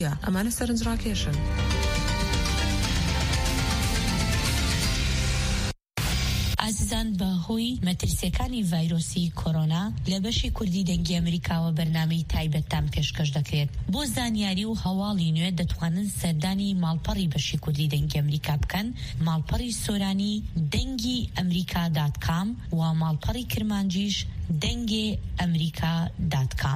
ئەمانە سەرنجڕاکێشن. ئازیزان بەهۆی مەترسیەکانی ڤایرۆسی کۆرۆنا لە بەشی کوردی دەنگی ئەمریکاوە بەرنامەی تایبەتتان پێشکەش دەکرێت. بۆ زانیاری و هەواڵی نوێ دەتوانن سەردانی ماڵپەڕی بەشی کوردی دەنگی ئەمریکا بکەن، ماڵپەڕی سۆرانی دەنگی ئەمریکا.com و ماڵپەڕی کرمانجیش دەنگی ئەمریکا.com.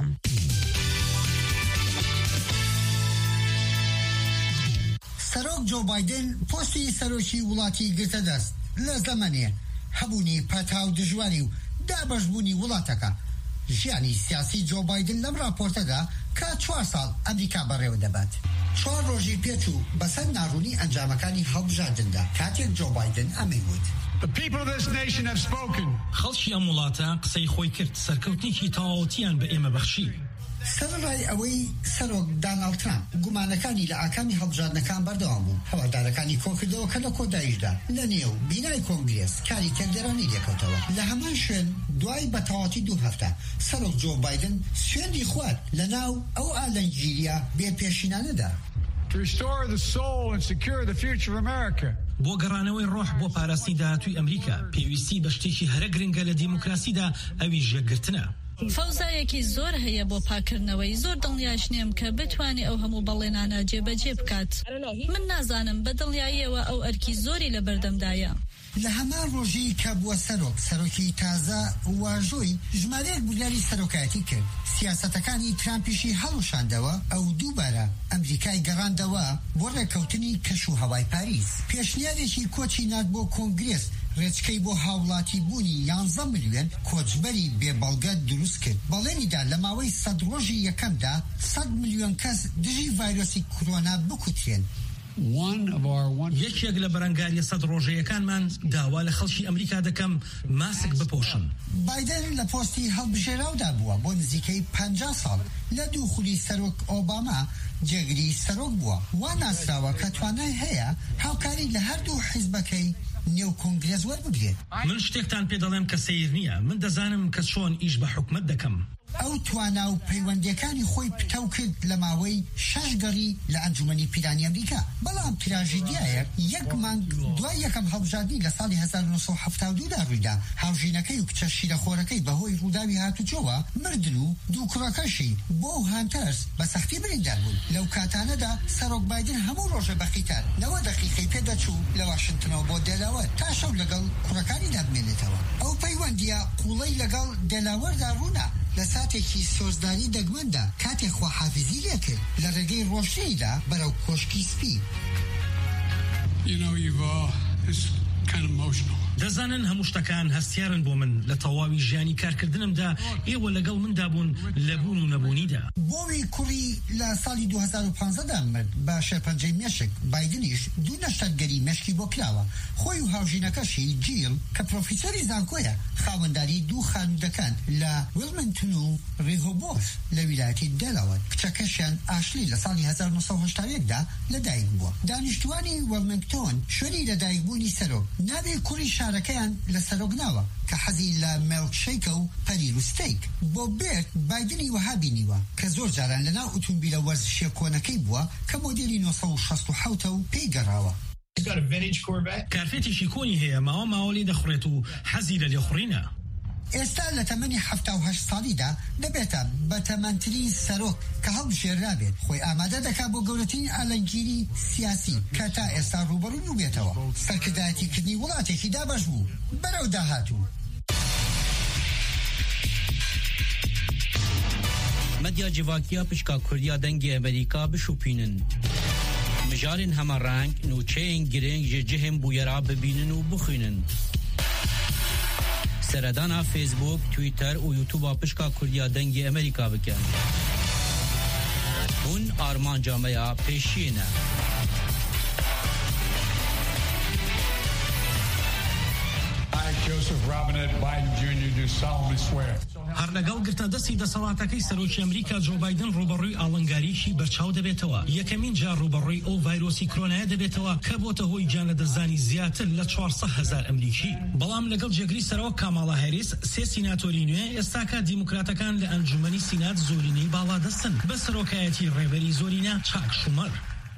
سەرۆک جۆ بایدن پۆستی سەرۆکی وڵاتی گرتە دەست لە زەمانێ هەبوونی پەتاو دژواری و دابەشبوونی وڵاتەکە. ژیانی سیاسی جۆ بایدن لەم راپۆرتەدا کە 4 ساڵ ئەمریکا بەڕێوە دەبات. 4 ڕۆژی پێچوو بەسەر ناڕوونی ئەنجامەکانی هەڵبژاردندا کاتێک جۆ بایدن ئەمەی وت. The people of this nation have spoken. خەڵکی ئەم وڵاتە قسەی خۆی کرد، سەرکەوتنێکی تەواوەتیان بە ئێمە بەخشی. سەرڕای ئەوەی سەرۆک داناڵد ترامپ گومانەکانی لە ئاکامی هەڵبژاردنەکان بەردەوام بوو، هەوادارەکانی کۆکردەوە کە لە کۆداییشدا لە نێو بینای کۆنگرێس کاری تێکدەرانی دێکەوتەوە. لە هەمان شوێن دوای بەتەواتی 2 هەفتە سەرۆک جۆ بایدن سوێندی خوارد لە ناو ئەو ئالەنگیریە بێپێشینانەدا. To restore the soul and secure the future of America. بۆ گەڕانەوەی ڕۆح بۆ پاراستنی داهاتووی ئەمریکا پێویستی بە شتێکی هەرە گرنگە لە دیموکراسیدا ئەوی ژێگرتنە. فەوزایەکی زۆر هەیە بۆ پاکردنەوەی، زۆر دڵنیاش نیم کە بتوانێت ئەو هەموو بەڵێنانە جێبەجێ بکات. من نازانم بە دڵنیاییەوە ئەو ئەرکی زۆری لە بەردەمدایە. لە هەمان ڕۆژی کە بووە سەرۆکی تازە واژۆی ژمارەیەک بولاری سەرۆکایەتی کرد. سیاسەتەکانی ترامپیشی هەڵوشاندەوە ئەو دووبارە ئەمریکای گەڕاندەوە بۆ ڕێکەوتنی کەش و هەوای پاریس. پێشنیارێکی کۆچی نات بۆ کۆنگرێس ڕێچکەی بۆ هاوڵاتی بوونی 11 ملیۆن کۆچبەری بێبەڵگە دروست کرد. بەڵێنیدا لە ماوەی 100 ڕۆژی یەکەمدا 100 ملیۆن کەس دژی ڤایرۆسی کۆرۆنا بکوترێن. یەکێک لە بەرەنگاریە 100 ڕۆژەیەکانمان داوا لە خەڵکی ئەمریکا دەکەم ماسک بپۆشن. بایدن لە پۆستی هەڵبژێراودا بووە بۆ نزیکەی 50 ساڵ. لە دووخولی سەرۆک ئۆباما جێگری سەرۆک بووە. وا ناسراوە کە توانای هەیە هاوکاری لە هەردوو حیزبەکەی نێو کۆنگرێس وەربگرێت. من شتێکتان پێ دەڵێم کە سەیر نییە، من دەزانم کە چۆن ئیش بە حکومەت دەکەم. ئەو توانا و پەیوەندیەکانی خۆی پتەو کرد لە ماوەی 6 گەڕی لە ئەنجومەنی پیرانی ئەمریکا. بەڵام تراژیدیایە یەک مانگ دوای یەکەم هەڵبژاردنی لە ساڵی 1972دا ڕوویدا. هاوژینەکەی و کچە شیرەخۆرەکەی بەهۆی ڕووداوی هاتوچۆوە مردن و دوو کوڕەکەشی بۆ هانتەرس بە سەختی بریندار بوون. لەو کاتانەدا سەرۆک بایدن هەموو ڕۆژە بەقیتار 90 دقیقەی پێدەچوو لە واشنگتنەوە بۆ دێلاوەر تا شەو لەگەڵ کوڕەکانیدا بمێنێتەوە. ئەو پەیوەندیە قوڵەی لەگەڵ دێلاوەردا ڕوونا. لە ساتێکی سۆزداری دەگمەندا کاتێک خواحافیزی لێکرد لە ڕێگەی ڕۆژنەیدا بەرەو کۆشکی سپی. دەزانن هەموو شتەکان هەستیارن بۆ من لە تەواوی ژیانی کارکردنمدا ئێوە لەگەڵ مندا بوون لە بوون و نەبوونیدا. بۆوی کوڕی لە ساڵی 2015دا مرد بە شێرپەنجەی مێشک. بایدنیش دوو نەشتەرگەری مێشکی بۆ کراوە. خۆی و هاوژینەکەشی جیل کە پرۆفیسۆری زانکۆیە خاوەنداری دوو خانوودەکان لە ویلمنتون و ڕێهۆبۆس لە ویلایەتی دێلاوەر. کچەکەشیان ئاشلی لە ساڵی 1970دا لەدایک بووە. دانیشتوانی ویلمنتۆن شوێنی لەدایکبوونی سەرۆک نابێ کوڕی شارەکەیان لە سەرۆک ناوە کە حەزی لە مێڵکشەیکە و پەنیر و ستەیک. بۆ بێت بایدنی وەها بینیوە کە زۆر جاران لەناو ئۆتۆمبیلە وەرزشیە کۆنەکەی بووە کە مۆدێلی 1967 و پێی گەڕاوە. کارفێتێکی کۆنی هەیە ماوەلی دەخڕێت و حەزی لە لێخوڕینە. ئێستا لە تەمەنی 78 ساڵیدا دەبێتە بەتەمەنترین سەرۆک کە هەڵبژێرابێت. خۆی ئامادە دەکات بۆ گەورەترین ئالەنگیری سیاسی کە تا ئێستا ڕوبەڕوو بێتەوە. سەرکردایەتیکردنی وڵاتێکی دابەش بوو بەرەو داهاتوو. مەدیا جیڤاکیە پشکا کوردیا دەنگی ئەمریکا بشوپینن. مژارên هەمەڕەنگ نوچەیەن گرنگ ji cihên bûyera bibînin û bixwînin. Seredana Facebook, Twitter û YouTube'a pişka Kurdiya dengê Amerîka bikin. Hûn armanca me ya pêşiyê ne. I Joseph Robinette Biden Jr. do solemnly swear. هەر لەگەڵ گرتە دەستی دەسەڵاتەکەی سەرۆکی ئەمریکا جۆ بایدن ڕوبەڕووی ئاڵنگاریشی بەرچاو دەبێتەوە. یەکەمین جار ڕوبەڕووی ئەو ڤایرۆسی کۆرۆنایە دەبێتەوە کە بۆتە هۆی گیانلەدەستدانی زیاتر لە 400,000 ئەمریکی. بەڵام لەگەڵ جێگری سەرەوە کاماڵا هەریس سێ سیناتۆری نوێ ئێستاکە دیموکراتەکان لە ئەنجومەنی سینات زۆرینەی باڵا دەستن بە سەرۆکایەتی ڕێبەری زۆرینە چاک شومەر.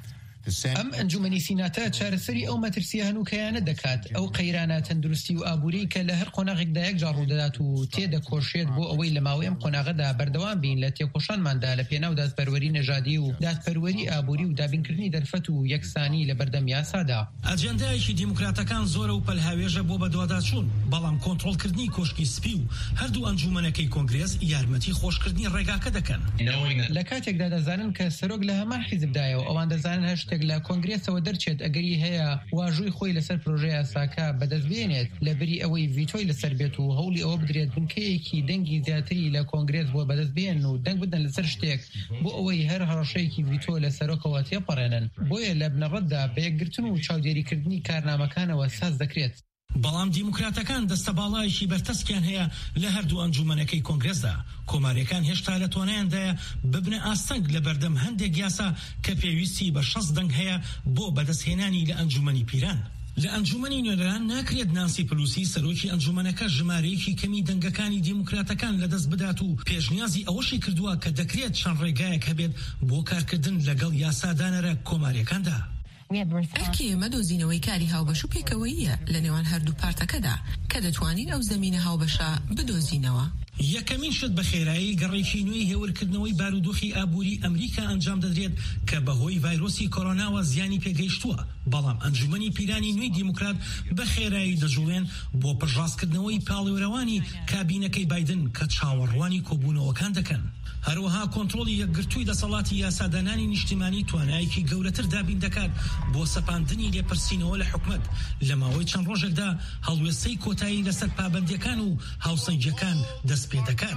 ئەم ئەنجومەنی سیناتە چارەسەری ئەو مەترسیە هەنووکەیانە دەکات ئەو قەیرانە تەندروستی و ئابووری کە لە هەر قۆناغێکدا یەک جار ڕوودەدات و تێدەکۆشێت بۆ ئەوەی لە ماوەی ئەم قۆناغەدا بەردەوام بین لە تێکۆشانماندا لە پێناو دادپەروەری نەژادی و دادپەروەری ئابووری و دابینکردنی دەرفەت و یەکسانی لە بەردەم یاسادا. ئەجەندایەکی دیموکراتەکان زۆرە و پەلهاوێژە بۆ بەدواداچوون، بەڵام کۆنتڕۆڵکردنی کۆشکی سپی و هەردوو ئەنجومەنەکەی کۆنگرێس یارمەتی خۆشکردنی ڕێگاکە دەکەن. لە کاتێکدا دەزانن کە سەرۆک لە هەمان حیزبدایەوە ئەوان دەزانن هەر شتێک لە کۆنگرێسەوە دەرچێت ئەگەری هەیە واژووی خۆی لەسەر پرۆژەی یاساکە بەدەست بێنێت لەبەری ئەوەی ڤیتۆی لەسەر بێت و هەوڵی ئەوە بدرێت بنکەیەکی دەنگی زیاتری لە کۆنگرێس بۆ بەدەست بێن و دەنگ بدەن لەسەر شتێک بۆ ئەوەی هەر هەڕەشەیەکی ڤیتۆ لە سەرۆکەوە تێپەڕێنن. بۆیە لە بنەڕەتدا بە یەکگرتن و چاودێریکردنی کارنامەکانەوە ساز دەکرێت. بەڵام دیموکراتەکان دەستە باڵایشی بەرتەسکیان هەیە لە هەردوو ئەنجومەنەکەی کۆنگرێسدا. کۆماریەکان هێشتا لە تۆنەیاندایە ببنە ئاستەنگ لە بەردەم هەندێک یاسا کە پێویستی بە 60 دەنگ هەیە بۆ بەدەستهێنانی لە ئەنجومەنی پیران. لە ئەنجومەنی نوێنەران ناکرێت نانسی پلوسی سەرۆکی ئەنجومەنەکە ژمارەیەکی کەمی دەنگەکانی دیموکراتەکان لەدەست بدات و پێشنیازی ئەوەشی کردووە کە دەکرێت چەند ڕێگایەک هەبێت بۆ کارکردن لەگەڵ یاسادانەرە کۆماریەکاندا. ئەرکی ئێمە دۆزینەوەی کاری هاوبەش و پێکەوەییە لە نێوان هەردوو پارتەکەدا کە دەتوانین ئەو زەمینە هاوبەشە بدۆزینەوە. یەکەمین شت بە خێرایی گەڕێکی نوێی هێورکردنەوەی بارودۆخی ئابووری ئەمریکا ئەنجام دەدرێت کە بەهۆی ڤایرۆسی کۆرۆناوە زیانی پێگەیشتووە. بەڵام ئەنجومەنی پیرانی نوێی دیموکرات بە خێرایی دەجوڵێن بۆ پڕژاسکردنەوەی پاڵێورەوانی کابینەکەی بایدن کە چاوەڕوانی کۆبوونەوەکان دەکەن. هەروەها کۆنتڕۆلی یەکگرتووی دەسەڵاتی یاسادانانی نیشتیمانی توانایەکی گەورەتر دابین دەکات بۆ سەپاندنی لێپرسینەوە لە حکومەت لە ماوەی چەند ڕۆژێکدا هەڵوێستەی کۆتایی لەسەر پابەندیەکان و هاوسەنگیەکان دەست پێ دەکات.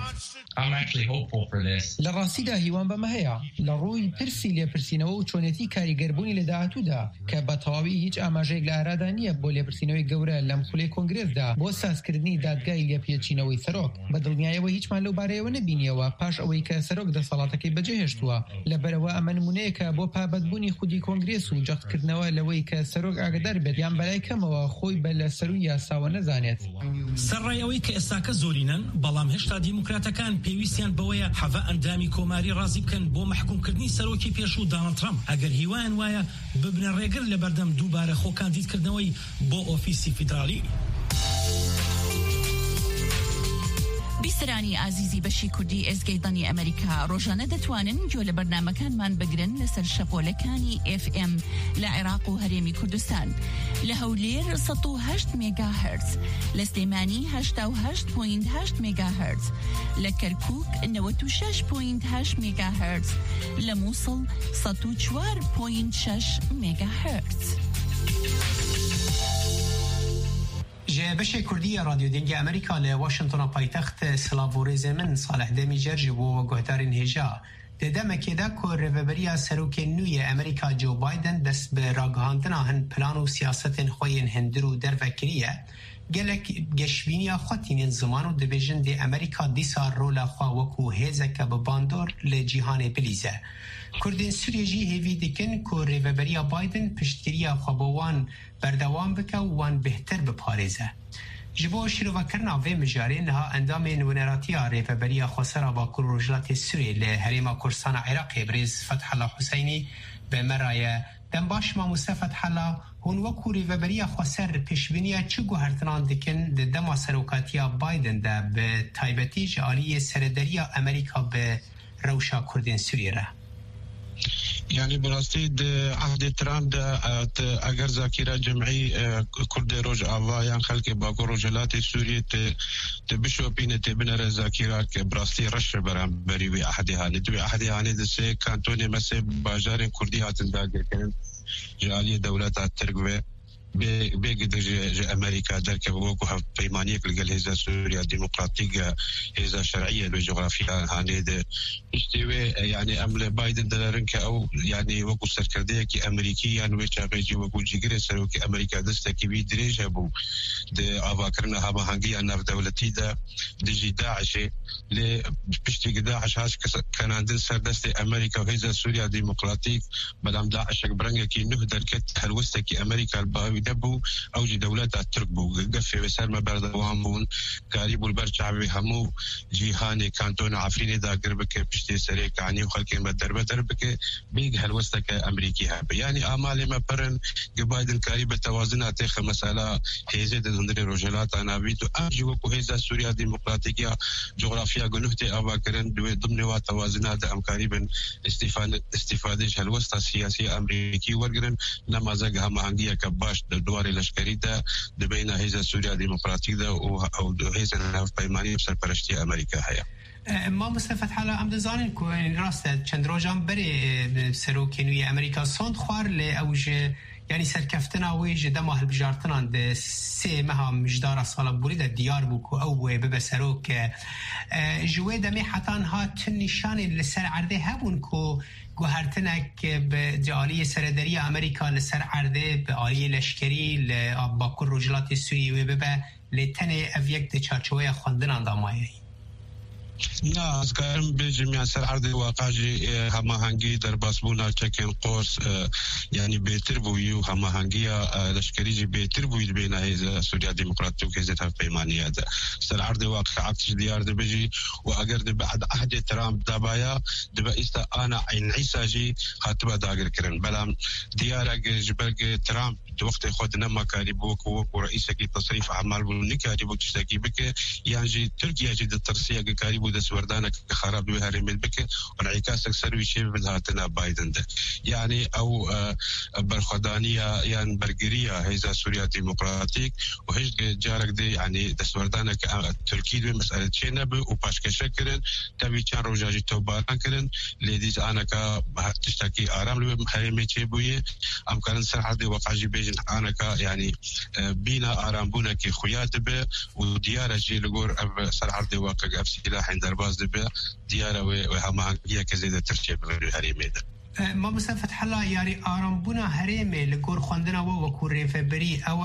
لە ڕاستیدا هیوان بەمە هەیە لە ڕووی پرسی لێپرسینەوە و چۆنێتی کاریگەربوونی لە داهاتوودا کە بە تەواوی هیچ ئاماژەیەک لە ئارادا نییە بۆ لێپرسینەوەی گەورە لەم خولەی کۆنگرێسدا بۆ سازکردنی دادگای لێپێچینەوەی سەرۆک. بە دڵنیایەوە هیچمان لەو بارەیەوە نەبینیەوە پاش ئەوەی کە سەرۆک دەسەڵاتەکەی بەجێهێشتووە. لەبەرەوە ئەمە نمونەیەکە بۆ پابەتبوونی خودی کۆنگرێس و جەختکردنەوە لەوەی کە سەرۆک ئاگادار بێت یان بەلای کەمەوە خۆی بە لە سەروی یاساوە نەزانێت. سەرڕایەوەی کە ئێستاکە زۆرینن، بەڵام هێشتا دیموکراتەکان پێویستیان بەوەیە حەڤە ئەندامی کۆماری ڕازی بکەن بۆ محکومکردنی سەرۆکی پێشوو دانەڵد ترامپ ئەگەر هیوایان وایە ببنە ڕێگر لە بەردەم دووبارە خۆکاندیدکردنەوەی بۆ ئۆفیسی فیدرالی. بیسەرانی ئازیزی بەشی کوردی ئێزگەیدانی ئەمریکا ڕۆژانە دەتوانن گوێ لە بەرنامەکانمان بگرن لەسەر شەپۆلەکانی FM لە عێراق و هەرێمی کوردستان لە هەولێر 108 مێگاهرتز، لە سلێمانی 88.8 مێگاهرتز، لە کەرکووک 96.8 مێگاهرتز، لە مووسڵ 104.6 مێگاهرتز. جه بشه کردی رادیو دنگی امریکا ل واشنگتن پایتخت سلاوورز من صالح دمیجر جو گهتارین هجا ددم کدا کو رهبری سروک نوی امریکا جو بایدن دست به راگهاندن هن پلان و سیاست خوین هندرو در وکریه گلک گشبینیا خاطین زمان و دیویژن دی امریکا دیسا رولا خوا وکو هزک به باندور ل جهان بلیزه کردین سوریجی هیوی دیکن کو رهبری بایدن پشتگیری خوابوان بردوام بکه وان بهتر بپارێزە. ji bo şîrovekirina vê mijarê niha endamên wêneratiya rêveberiya Xwesera Bakur û Rojhilatê Sûriyê li Herêma Kurdistana Iraqê birêz Fethullah Hüseynî bi me ra ye dem baş Mamoste Fethullah hûn wekû rêveberiya Xweser pêşbîniya çi guhertinan dikin di dema serokatiya Biden de bi taybetî ji aliyê serederiya Amerîka bi rewşa Kurdên Sûriyê re. يعني براستی ده عهد ترامپ ده اگر ذاکره جمعی کرد روج آوایان خلق باکو روجلات سوریه ته بشوپینه ته بنره ذاکره که براستی رش برام بری وی عهد هانی دوی عهد هانی ده سه کانتونی مثل باجار کردی هاتن داگر کنن جالی دولت ترگوه بيجد أمريكا ذلك بوقوها بيمانية لقال هذا سوريا ديمقراطية هذا شرعية بالجغرافيا هانيد اشتوي يعني أمل بايدن دلارنك أو يعني وقو سركردية كي أمريكيا ويشاقيجي وقو جيجري سروكي أمريكا دستكي بيدريج أبو دي أفاكرنا هما هنجي أنا في دولتي دا ديجي داعش بشتي داعش هاش كان عندنا سردست أمريكا وهذا سوريا ديمقراطية بلام داعش برنجا كي نهدر كت هلوستكي أمريكا الباوي دبو أوجي دولات الترك بو قفي بسر ما برد وامون قريب البرجع بهمو جيهاني كانتون عفريني دا قربك بشتي سريك عني وخلكي ما دربك بيج هلوستك أمريكي هاب يعني أمالي ما برن بايدن قريب التوازن أتيخ مسألة هيزة دندري رجلات أنا بيتو أجي وكو هيزة سوريا ديمقراطية جغرافيا قنوتي أباكرن ضمن وتوازنات أم قريبا استفادة هلوستا سياسية أمريكي ورقرن نمازج هم عندي كباش الدوار الأشكري ده بين هيزة سوريا ديمقراطية أو هيزة ناف بيماني بسر برشتي أمريكا هيا ما مستفاد حالا ام دزانین کو راسته چند روزان بری سروکینوی امریکا سوند خوار ل اوج يعني سركفتنا ويج دما هالبجارتنا عند سي مها مجدار سال بوري ده ديار بوكو او ببسروك جوي دمي حتان هات نشان لسر عرضه هبون كو گوهرتنك بجالية سردرية أمريكا لسر عرضه بعالية لشكري لأباكور رجلات السوري وببا لتنه أفيك ده چارچوية خواندن دامایه لا أذكرهم بجميع سر عرض واقعي هما هنجي در باسبونا تشكين قوس يعني بيتربويو هما هنجيا لشكريجي بيتربوي بين هذا سوريا ديمقراطية وكذا بيمانية ده سر عرض واقع عكس ديار ده بيجي وأجر بعد عهد ترامب دبايا دبا إستا أنا عين عيسى جي هاتبا داقر كرن بلام ديار جبرج ترامب وقت خود نما كاريبوك ورئيسك تصريف أعمال بني كاريبوك تشتكي بك يعني تركيا جد الترسية كاريبو دس وردانك خراب بهارم البك وانعكاس أكثر وشيء بدهاتنا بايدن ده يعني أو برخدانية يعني برجرية هذا سوريا ديمقراطيك وهج جارك دي يعني دس وردانك تركيا بمسألة شنب وباشكشكرن تبي كان رجاجي توباران كرن لديز أنا تشتكي آرام لو بحرمي تبويه أم كان سرحدي وقاجي بيجن أنا يعني بينا آرام بونا كي خيات به وديار جي لجور سرحدي واقع أفسيلا عند درباز دبا ديارة وهما هي كزيدة ترشيب هريمي ده ما مسافة حلا يعني آرامبونا هريمي لقور خواندنا وكو ريفبري أو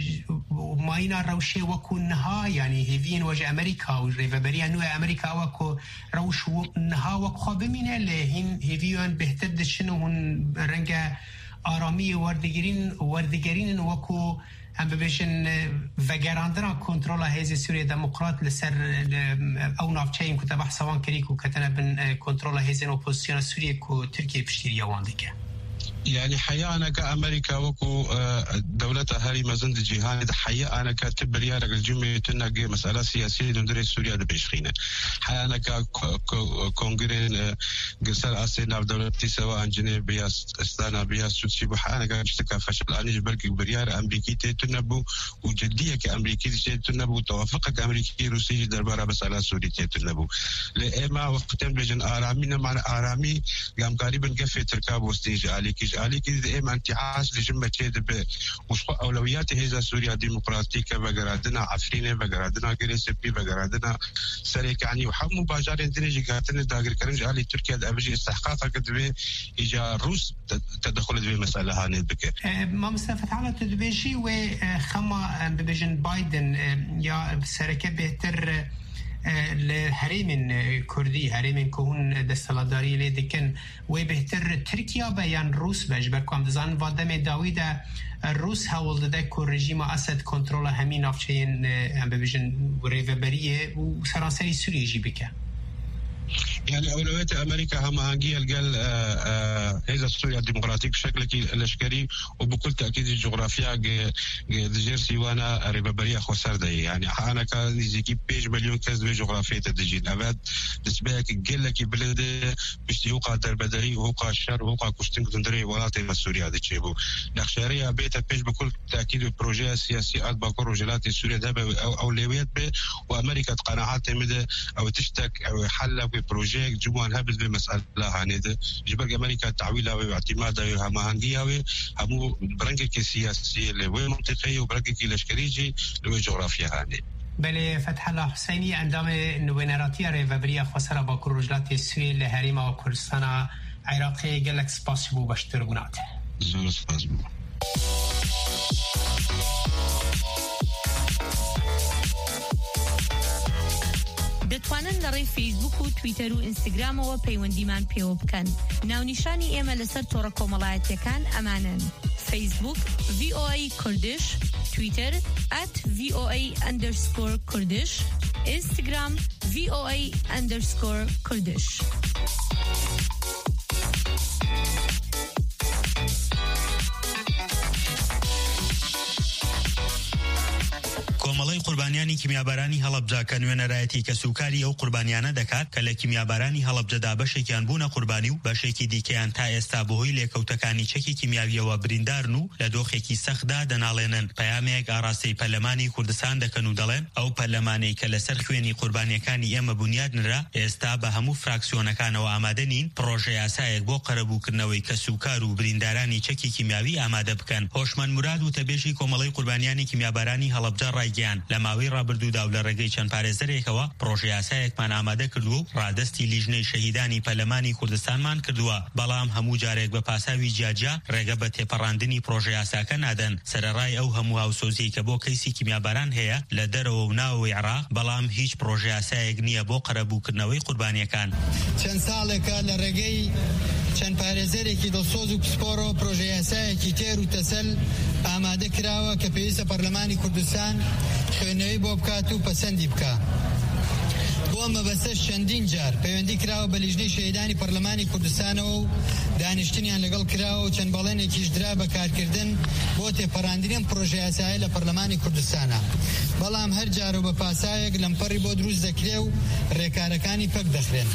ماينا روشي وكو نها يعني هيفين وجه أمريكا وريفبري أنو أمريكا وكو روش نها وكو خابمينة لهن هيفيون بهتد شنو هن رنجا آرامی وردگرین وکو هم ببیشن وگراندنا کنترل هیز سوریه دموکرات لسر او نافچهیم که تبح سوان کری که کتنه بن کنترل هیز اپوزیسیون سوریه که ترکیه پشتیری وانده که يعني حياة أنا كأمريكا وكو دولة هاري مزند جهان حياة أنا كتب ريال الجمعية تناقي مسألة سياسية دندري سوريا دبيشخينة حياة أنا كونغرين قصر أسينا بدولة سواء جنيف بياس استانا بياس سوتشي بحياة أنا كاشتكى فشل أنيج بركي بريال أمريكي تنبو وجدية كأمريكي تنبو توافقك أمريكي روسي دربارة مسألة سوريا تنبو لإما وقتين بجن آرامينا معنى آرامي قام قريبا قفي تركاب وستيج عليك دائما انتعاش لجمة هذا وش أولويات هذا سوريا ديمقراطية بقرادنا عفرينة بقرادنا كريسبي بقرادنا سريك يعني وحمو باجار اندريجي قاتلنا داقر كرنج علي تركيا أبجي استحقاقها كدبي إجا روس تدخل دبي مسألة هاني بك ما مستفاد على تدبيجي وخما ببجن بايدن يا سركة بهتر لهريمن كردي هريمن كون دستلاداري لدكن وبهتر تركيا بيان روس بجبركم دزان وادم داويدا الروس هاول ده كو رژیم اسد کنترل همین افچین ام ببیشن ریفبریه و سراسری سوریه جی بکه يعني أولويات أمريكا هم هنجي الجل هذا سوريا الديمقراطية بشكل الأشكري وبكل تأكيد الجغرافيا جيرسي وانا ريبابريا خسر ده يعني أنا كان يجي بيج مليون كذب جغرافية تدجين أبد تسبيك الجل كي بلده بيشتيوقا دربدري وقا الشر وقا كشتين كندري ولاتي سوريا ده تشيبو نخشارية بيت بيج بكل تأكيد البروجي السياسي أطبق رجلات سوريا ده أولويات به وأمريكا قناعات مده أو تشتك أو حل بروجي بروجيك جوان هبل بمسألة هانيده جبر أمريكا تعويلها واعتمادها وما هنديها همو برنجك سياسي لوي منطقية وبرنجك لشكريجي لوي جغرافيا هاني بله فتح الله حسینی اندام نوینراتی ریوبریا خسرا با کروجلات سوی لهریم و کردستان عراقی گلک سپاس بو باشتر بونات زور سپاس بو دەتوانن لەڕێی فیسبوک و تویتەر و ئینستاگرامەوە پەیوەندیمان پێوە بکەن. ناونیشانی ئێمە لەسەر تۆڕە کۆمەڵایەتیەکان ئەمانن: فیسبوک VOA کوردش، تویتر @VOA_کوردش، ئینستاگرام VOA_کوردش. کۆمەڵی قوربانیانی کیمیابارانی هەڵەبجا کە نوێنەرایەتی کەسوکاری ئەو قوربانیانە دەکات کە لە کیمیابارانی هەڵەبجەدا بەشێکیان بوونە قوربانی و بەشێکی دیکەیان تا ئێستا بەهۆی لێکەوتەکانی چەکی کیمیاویەوە بریندارن و لە دۆخێکی سەختدا دەناڵێنن. پەیامەیەک ئاڕاستەی پەرلەمانی کوردستان دەکەن و دەڵێن ئەو پەرلەمانەی کە لەسەر خوێنی قوربانیەکانی ئێمە بنیادنرا ئێستا بە هەموو فراکسیۆنەکانەوە ئامادە نین پرۆژە یاسایەک بۆ قەرەبووکردنەوەی کەسوکار و بریندارانی چەکی کیمیاوی ئامادە بکەن. هۆشمەند مراد و تەبێژی کۆمەڵی قوربانیانی کیمیابارانی هەڵەبجە ڕایگەیاند لە ماوەی ڕابردوودا و لە ڕێگەی چەند پارێزەرێکەوە پرۆژە یاسایەکمان ئامادە کردووە و ڕادەستی لیژنەی شەهیدانی پەرلەمانی کوردستانمان کردووە، بەڵام هەموو جارێک بە پاساوی جیاجیا ڕێگە بە تێپەڕاندنی پرۆژە یاساکە نادەن. سەرەڕای ئەو هەموو هاوسۆزیی کە بۆ کەیسی کیمیاباران هەیە لە دەرەوە و ناوەوەی عێراق، بەڵام هیچ پرۆژە یاسایەک نییە بۆ قەرەبووکردنەوەی قوربانیەکان. چەند ساڵێکە لە ڕێگەی چەند پارێزەرێکی دڵسۆز و پسپۆڕ و پرۆژە یاسایەکی تێر و تەسەل ئامادە کراوە کە پێویستە پەرلەمانی کوردستان خوێندنەوەی بۆ بکات و پەسەندی بکە. بۆ مەبەستە چەندین جار پەیوەندی کراوە بە لیژنەی شەهیدانی پەرلەمانی کوردستانەوە و دانیشتنیان لەگەڵ کراوە و چەند بەڵێنێکیش درا بە کارکردن بۆ تێپەڕاندنی پرۆژە یاسایە لە پەرلەمانی کوردستانە، بەڵام هەر جار و بە پاسایەک لەمپەڕی بۆ دروست دەکرێ و ڕێکارەکانی پەک دەخرێن.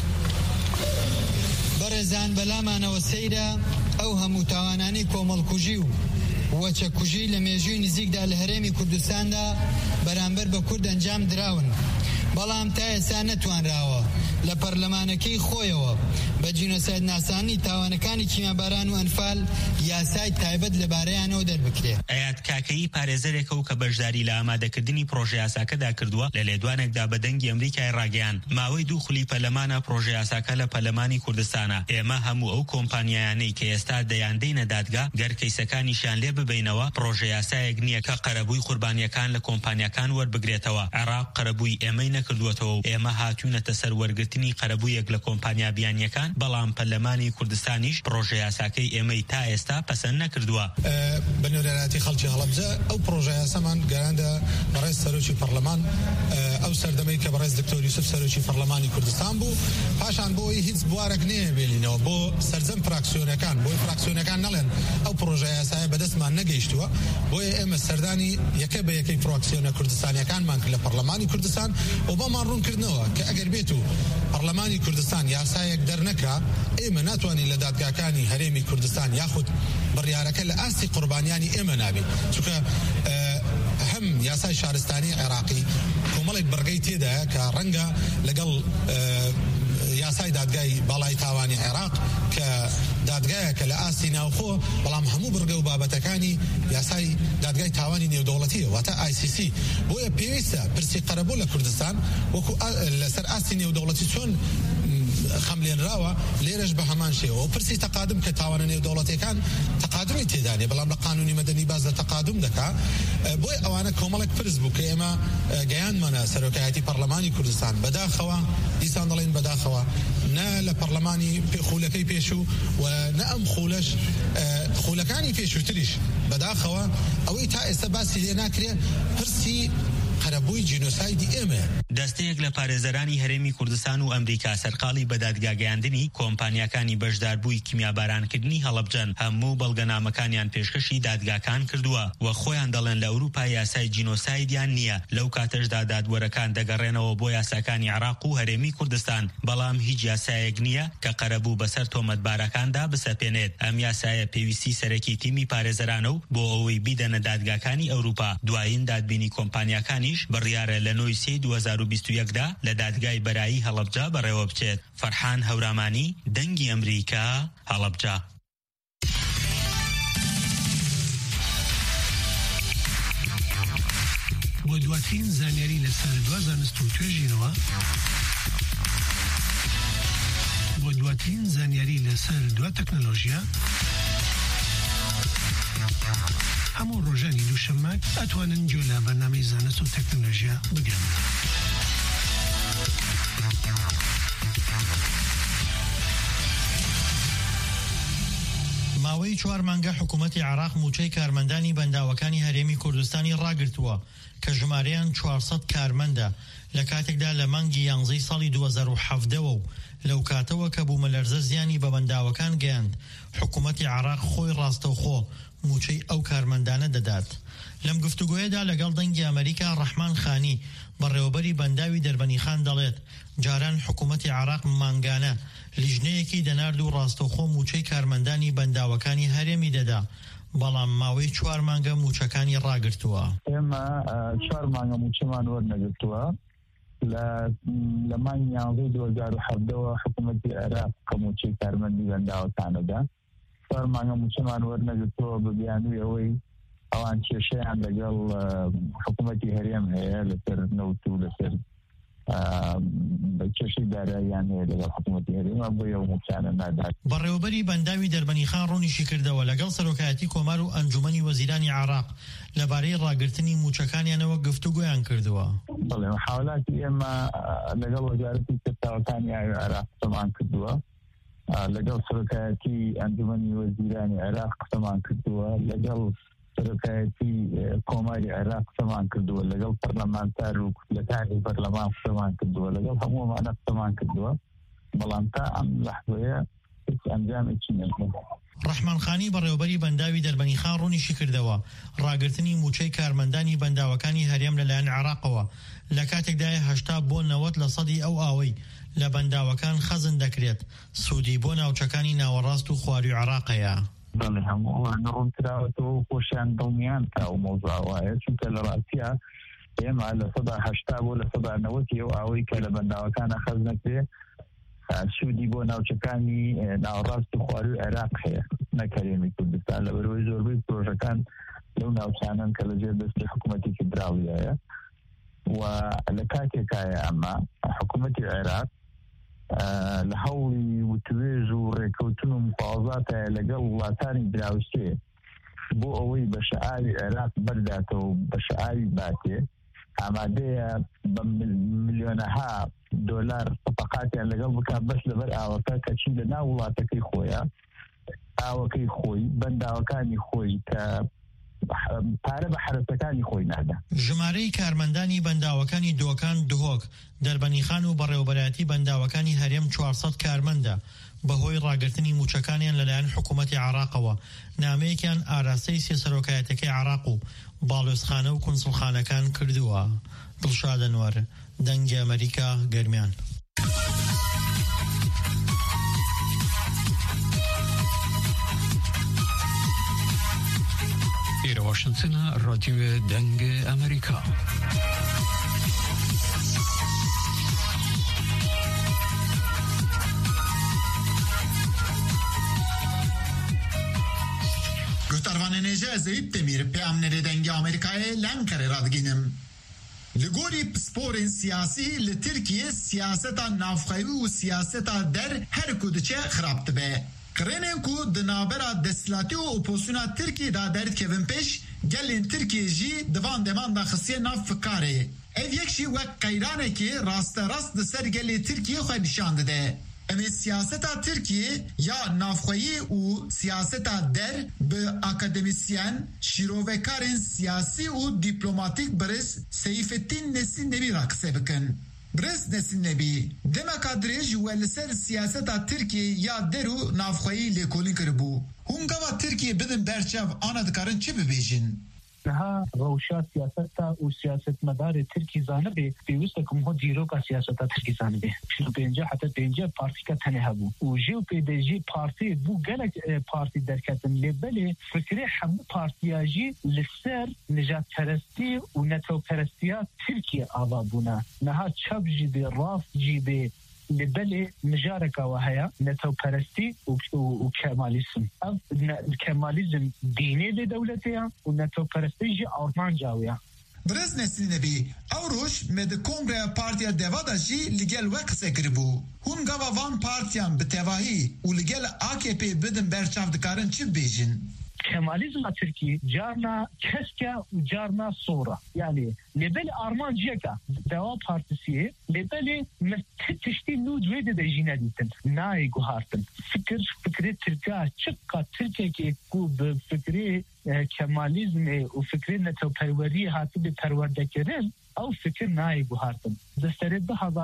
بەڕێزان بەلامانەوە سەیرە ئەو هەموو تاوانانی کۆمەڵکوژی و وەچەکوژی لە مێژووی نزیکدا لە هەرێمی کوردستاندا بەرامبەر بە کورد ئەنجام دراون، بەڵام تا ئێستا نەتوانراوە لە پەرلەمانەکەی خۆیەوە بە جینۆساید ناسانی تاوانەکانی کیمیاباران و ئەنفال یاسای تایبەت لەبارەیانەوە دەربکرێ. ئەیاد کاکەی پارێزەرێکە و کە بەشداری لە ئامادەکردنی پرۆژە یاساکەدا کردووە لە لێدوانێکدا بە دەنگی ئەمریکای ڕاگەیاند ماوەی 2 خولی پەرلەمانە پرۆژە یاساکە لە پەرلەمانی کوردستانە. ئێمە هەموو ئەو کۆمپانیایانەی کە ئێستا دەیاندەینە دادگا گەر کەیسەکانیشیان لێ ببینەوە پرۆژە یاسایەک نییە کە قەرەبووی قوربانیەکان لە کۆمپانیەکان وەربگرێتەوە. عێراق قەرەبووی ئێمەی نەکردووەتەوە و ئێمە هاتوونەتە سەر وەرگرتنی قەرەبوویەک لە کۆمپانیا بیانیەکان، بەڵام پەرلەمانی کوردستانیش پرۆژە یاساکەی ئێمەی تا ئێستا پەسەند نەکردووە. بە نوێنەراتی خەڵکی هەڵەبجە ئەو پرۆژە یاسامان گەراندا بەڕێز سەرۆکی پەرلەمان ئەو سەردەمەی کە بەڕێز دکتۆر یوسف سەرۆکی پەرلەمانی کوردستان بوو، پاشان بۆی هیچ بوارێک نێبێنینەوە بۆ سەرجەم فراکسیۆنەکان، بۆی فراکسیۆنەکان نەڵێن ئەو پرۆژە یاسایە بەدەستمان نەگەیشتووە، بۆیە ئێمە سەردانی یەکە بە یەکەی فراکسیۆنە کوردستانیەکانمان کرد لە پەرلەمانی کوردستان و بەمان ڕوونکردنەوە کە ئەگەر بێت و پەرلەمانی کوردستان یاسایەک دەرنەکا، ئێمە ناتوانین لە دادگاکانی هەرێمی کوردستان یاخود بڕیارەکە لە ئاستی قوربانیانی ئێمە نابێت، چونکە هەم یاسای شارستانی عێراقی کۆمەڵێک بەرگەی تێدایە کە ڕەنگە لەگەڵ یاسای دادگای باڵای تاوانی عێراق کە دادگایەکە لە ئاستی ناوخۆ، بەڵام هەموو بڕگە و بابەتەکانی یاسای دادگای تاوانی نێودەوڵەتیە واتە ICC. بۆیە پێویستە پرسی قەرەبوو لە کوردستان وەکو لەسەر ئاستی نێودەوڵەتی چۆن خەملێنراوە لێرەش بە هەمان شێوە پرسی تەقادم کە تاوانە نێودەوڵەتیەکان تەقادمی تێدانێ، بەڵام لە قانونی مەدەنی باز لە تەقادم دەکا. بۆی ئەوانە کۆمەڵێک پرس بوو کە ئێمە گەیانمانە سەرۆکایەتی پەرلەمانی کوردستان بەداخەوە، دیسان دەڵێن بەداخەوە نە لە پەرلەمانی خولەکەی پێشوو و نە ئەم خولەش خولەکانی پێشووتریش بەداخەوە ئەوەی تا ئێستا باسی لێ ناکرێ پرسی قەرەبووی جینۆسایدی ئێمە. دەستەیەک لە پارێزەرانی هەرێمی کوردستان و ئەمریکا سەرقاڵی بەدادگاگەیاندنی کۆمپانیەکانی بەشداربووی کیمیابارانکردنی هەڵەبجەن هەموو بەڵگەنامەکانیان پێشکەشی دادگاکان کردووە و خۆیان دەڵێن لە ئەوروپا یاسای جینۆسایدیان نییە. لەو کاتەشدا دادوەرەکان دەگەڕێنەوە بۆ یاساکانی عێراق و هەرێمی کوردستان، بەڵام هیچ یاسایەک نییە کە قەرەبوو بەسەر تۆمەتبارەکاندا بسەپێنێت. ئەم یاسایە پێویستی سەرەکی تیمی پارێزەرانە و بۆ ئەوەی بیدەنە دادگاکانی ئەوروپا. دوایین دادبینی کۆمپانیەکانی ئەوانیش بڕیارە لە 9 سێ 2021دا لە دادگای بەرایی هەڵەبجا بەڕێوە بچێت. فەرحان هەورامانی، دەنگی ئەمریکا، هەڵەبجا. بۆ دواترین زانیاری لەسەر دوا زانست و توێژینەوە، بۆ دواترین زانیاری لەسەر دوا تەکنۆلۆژیا، هەموو ڕۆژانی دووشەممە ئەتوانن گوێ لە بەرنامەی زانست و تەکنۆلۆژیا بگەن. ماوەی 4 مانگە حکوومەتی عێراق موچەی کارمەندانی بەنداوەکانی هەرێمی کوردستانی ڕاگرتووە کە ژمارەیان 400 کارمەندە لە کاتێکدا لە مانگی 11 ساڵی 2017 و لەو کاتەوە کە بوومە لەرزە زیانی بە بەنداوەکان گەیاند، حکوومەتی عێراق خۆی ڕاستەوخۆ موچەی ئەو کارمەندانە دەدات. لەم گفتوگۆیەدا لەگەڵ دەنگی ئەمریکا ڕەحمان خانی بەڕێوەبەری بەنداوی دەربەنیخان دەڵێت جاران حکوومەتی عێراق مانگانە لیژنەیەکی دەنارد و ڕاستەوخۆ موچەی کارمەندانی بەنداوەکانی هەرێمی دەدا، بەڵام ماوەی 4 مانگە موچەکانی ڕاگرتووە. ئێمە 4 مانگە موچەمان وەرنەگرتووە لە مانگی 11 2017 حکوومەتی عێراق کە موچەی کارمەندی بەنداوەکانەدا 4 مانگە موچەمان وەرنەگرتووە بە بیانووی ئەوەی ئەوان کێشەیان لەگەڵ حکوومەتی هەرێم هەیە لەسەر نەوت و لەسەر کێشەی داراییان هەیە لەگەڵ حکوومەتی هەرێمە بۆ ئەو موچانە نادات. بەڕێوەبەری بەنداوی دەربەنیخان ڕوونیشی کردەوە لەگەڵ سەرۆکایەتی کۆمار و ئەنجومەنی وەزیرانی عێراق لەبارەی ڕاگرتنی موچەکانیانەوە گفتوگۆیان کردووە. بەڵێ حاولاتی ئێمە لەگەڵ وەزارەتی سەرتاوەکانی عێراق قسەمان کردووە، لەگەڵ سەرۆکایەتی ئەنجومەنی وەزیرانی عێراق قسەمان کردووە، لەگەڵ سەرۆکایەتی کۆماری عێراق قسەمان کردووە، لەگەڵ پەرلەمانتار و کوتلەکانی پەرلەمان قسەمان کردووە، لەگەڵ هەموومانە قسەمان کردووە، بەڵام تا ئەم لەحظەیە هیچ ئەنجامێکی نەبووە. ڕەحمان خانی بەڕێوەبەری بەنداوی دەربەنیخان ڕوونیشی کردەوە ڕاگرتنی موچەی کارمەندانی بەنداوەکانی هەرێم لەلایەن عێراقەوە لە کاتێکدای 80 بۆ 90% ئەو ئاوەی لە بەنداوەکان خەزن دەکرێت سوودی بۆ ناوچەکانی ناوەڕاست و خواروی عێراقەیە. بەڵێ هەمووان ڕوونکراوەتەوە و خۆشیان دڵنیان تا و مۆزاوایە، چونکە لە ڕاستیە ئێمە لە 180 بۆ لە 190 ئەو ئاوەی کە لە بەنداوەکانە خەز نەکرێت سوودی بۆ ناوچەکانی ناوەڕاست و خواروی عێراق هەیە نەکەرێمی کوردستان، لەبەرەوەی زۆربەی پرۆژەکان لەو ناوچانن کە لەجێر دەستی حکوومەتێکی دراویایە و لە کاتێکایە ئەمە حکوومەتی عێراق لە هەوڵی وتوێژ و ڕێکەوتن و مفاوەزاتە لەگەڵ وڵاتانی دراوسێ بۆ ئەوەی بە شەعاوی عێراق بەرداتەوە و بە شەعاوی باتێ ئامادەیە بە ملیۆنەها دۆلار سەفقاتیان لەگەڵ بکات بەس لەبەر ئاوەکە کەچی لە ناو وڵاتەکەی خۆیە ئاوەکەی خۆی بەنداوەکانی خۆی کە پارە بە حرەتەکانی خۆی نادا. ژمارەی کارمەندانی بەنداوەکانی دۆکان دهۆک دەربەنیخان و بەڕێوەبەرایەتی بەنداوەکانی هەرێم 400 کارمەندە بەهۆی ڕاگرتنی موچەکانیان لەلایەن حکوومەتی عێراقەوە. نامەیەکیان ئاراستەی سێ سەرۆکایەتەکەی عێراق و باڵۆزخانە و کونسڵخانەکان کردووە. دڵشاد ئەنوەر، دەنگی ئەمریکا، گەرمیان. إلى واشنطن راديو دنگ أمريكا. گفتاروان نجا زیب تمیر پیامنر دنگ آمریکای لنکر رادگینم. لگوری سپورین سیاسی لترکیه سیاست نافخوی و سیاست در هر کدچه خرابت به. کرنن کو دنابرا دستلاتی و اپوزیسیون ترکیه دا درد کevin پیش گلین ترکیه جی دوان دمان دا خصیه ناف فکاره. ev yekşi ve kayrane ki rasta rast de sergeli Türkiye xwe nişan dide. Em siyaseta Türkiye ya navxweyi û siyaseta der bi akademisyen, şîrovekarên siyasî û diplomatik biriz Seyfettin Nesin Nebi ra qise bikin. Biriz Nesin Nebi demeka dirêj we li ser siyaseta Türkiye ya der û navxweyî lêkolîn kiribû. Hûn gava Türkiye bidin berçav ana dikarin çi bibêjin? نها روشا سیاست و سیاست مدار ترکی زانبه پیوسته کم ها دیروکا سیاست ترکی زانبه شنو بینجا حتی بینجا پارتی که تنه هبو و جیو پیدجی پارتی بو گلک پارتی درکتن لبلی فکری همه پارتیاجی لسر نجات پرستی و نتو پرستیات ترکیه آوا بونا نها چپ جیبه راست جیبه لبلی مجارکا وهیا نتو پرستی و کمالیسم او کمالیزم دینی دی دولتیا و نتو پرستی جی آرمان جاویا برز نسلی نبی او روش مد کنگره پارتیا دوادا جی لگل وقت اکربو هون گاوا وان پارتیان بتواهی و لگل AKP بدن برچاف دکارن چی بیجن؟ کمالیزم ترکی جارنا کسکا و جارنا صورة يعني لبل آرمان جيكا دوا پارتسیه لبل تشتی نود ويدا دا جينا ديتن ناي گوهارتن فكري تركا چقا تركا كي كو بفكري کمالیزم و فكري نتو پروري هاتو بپرورده کرن او فکر نای گوهارتن دستری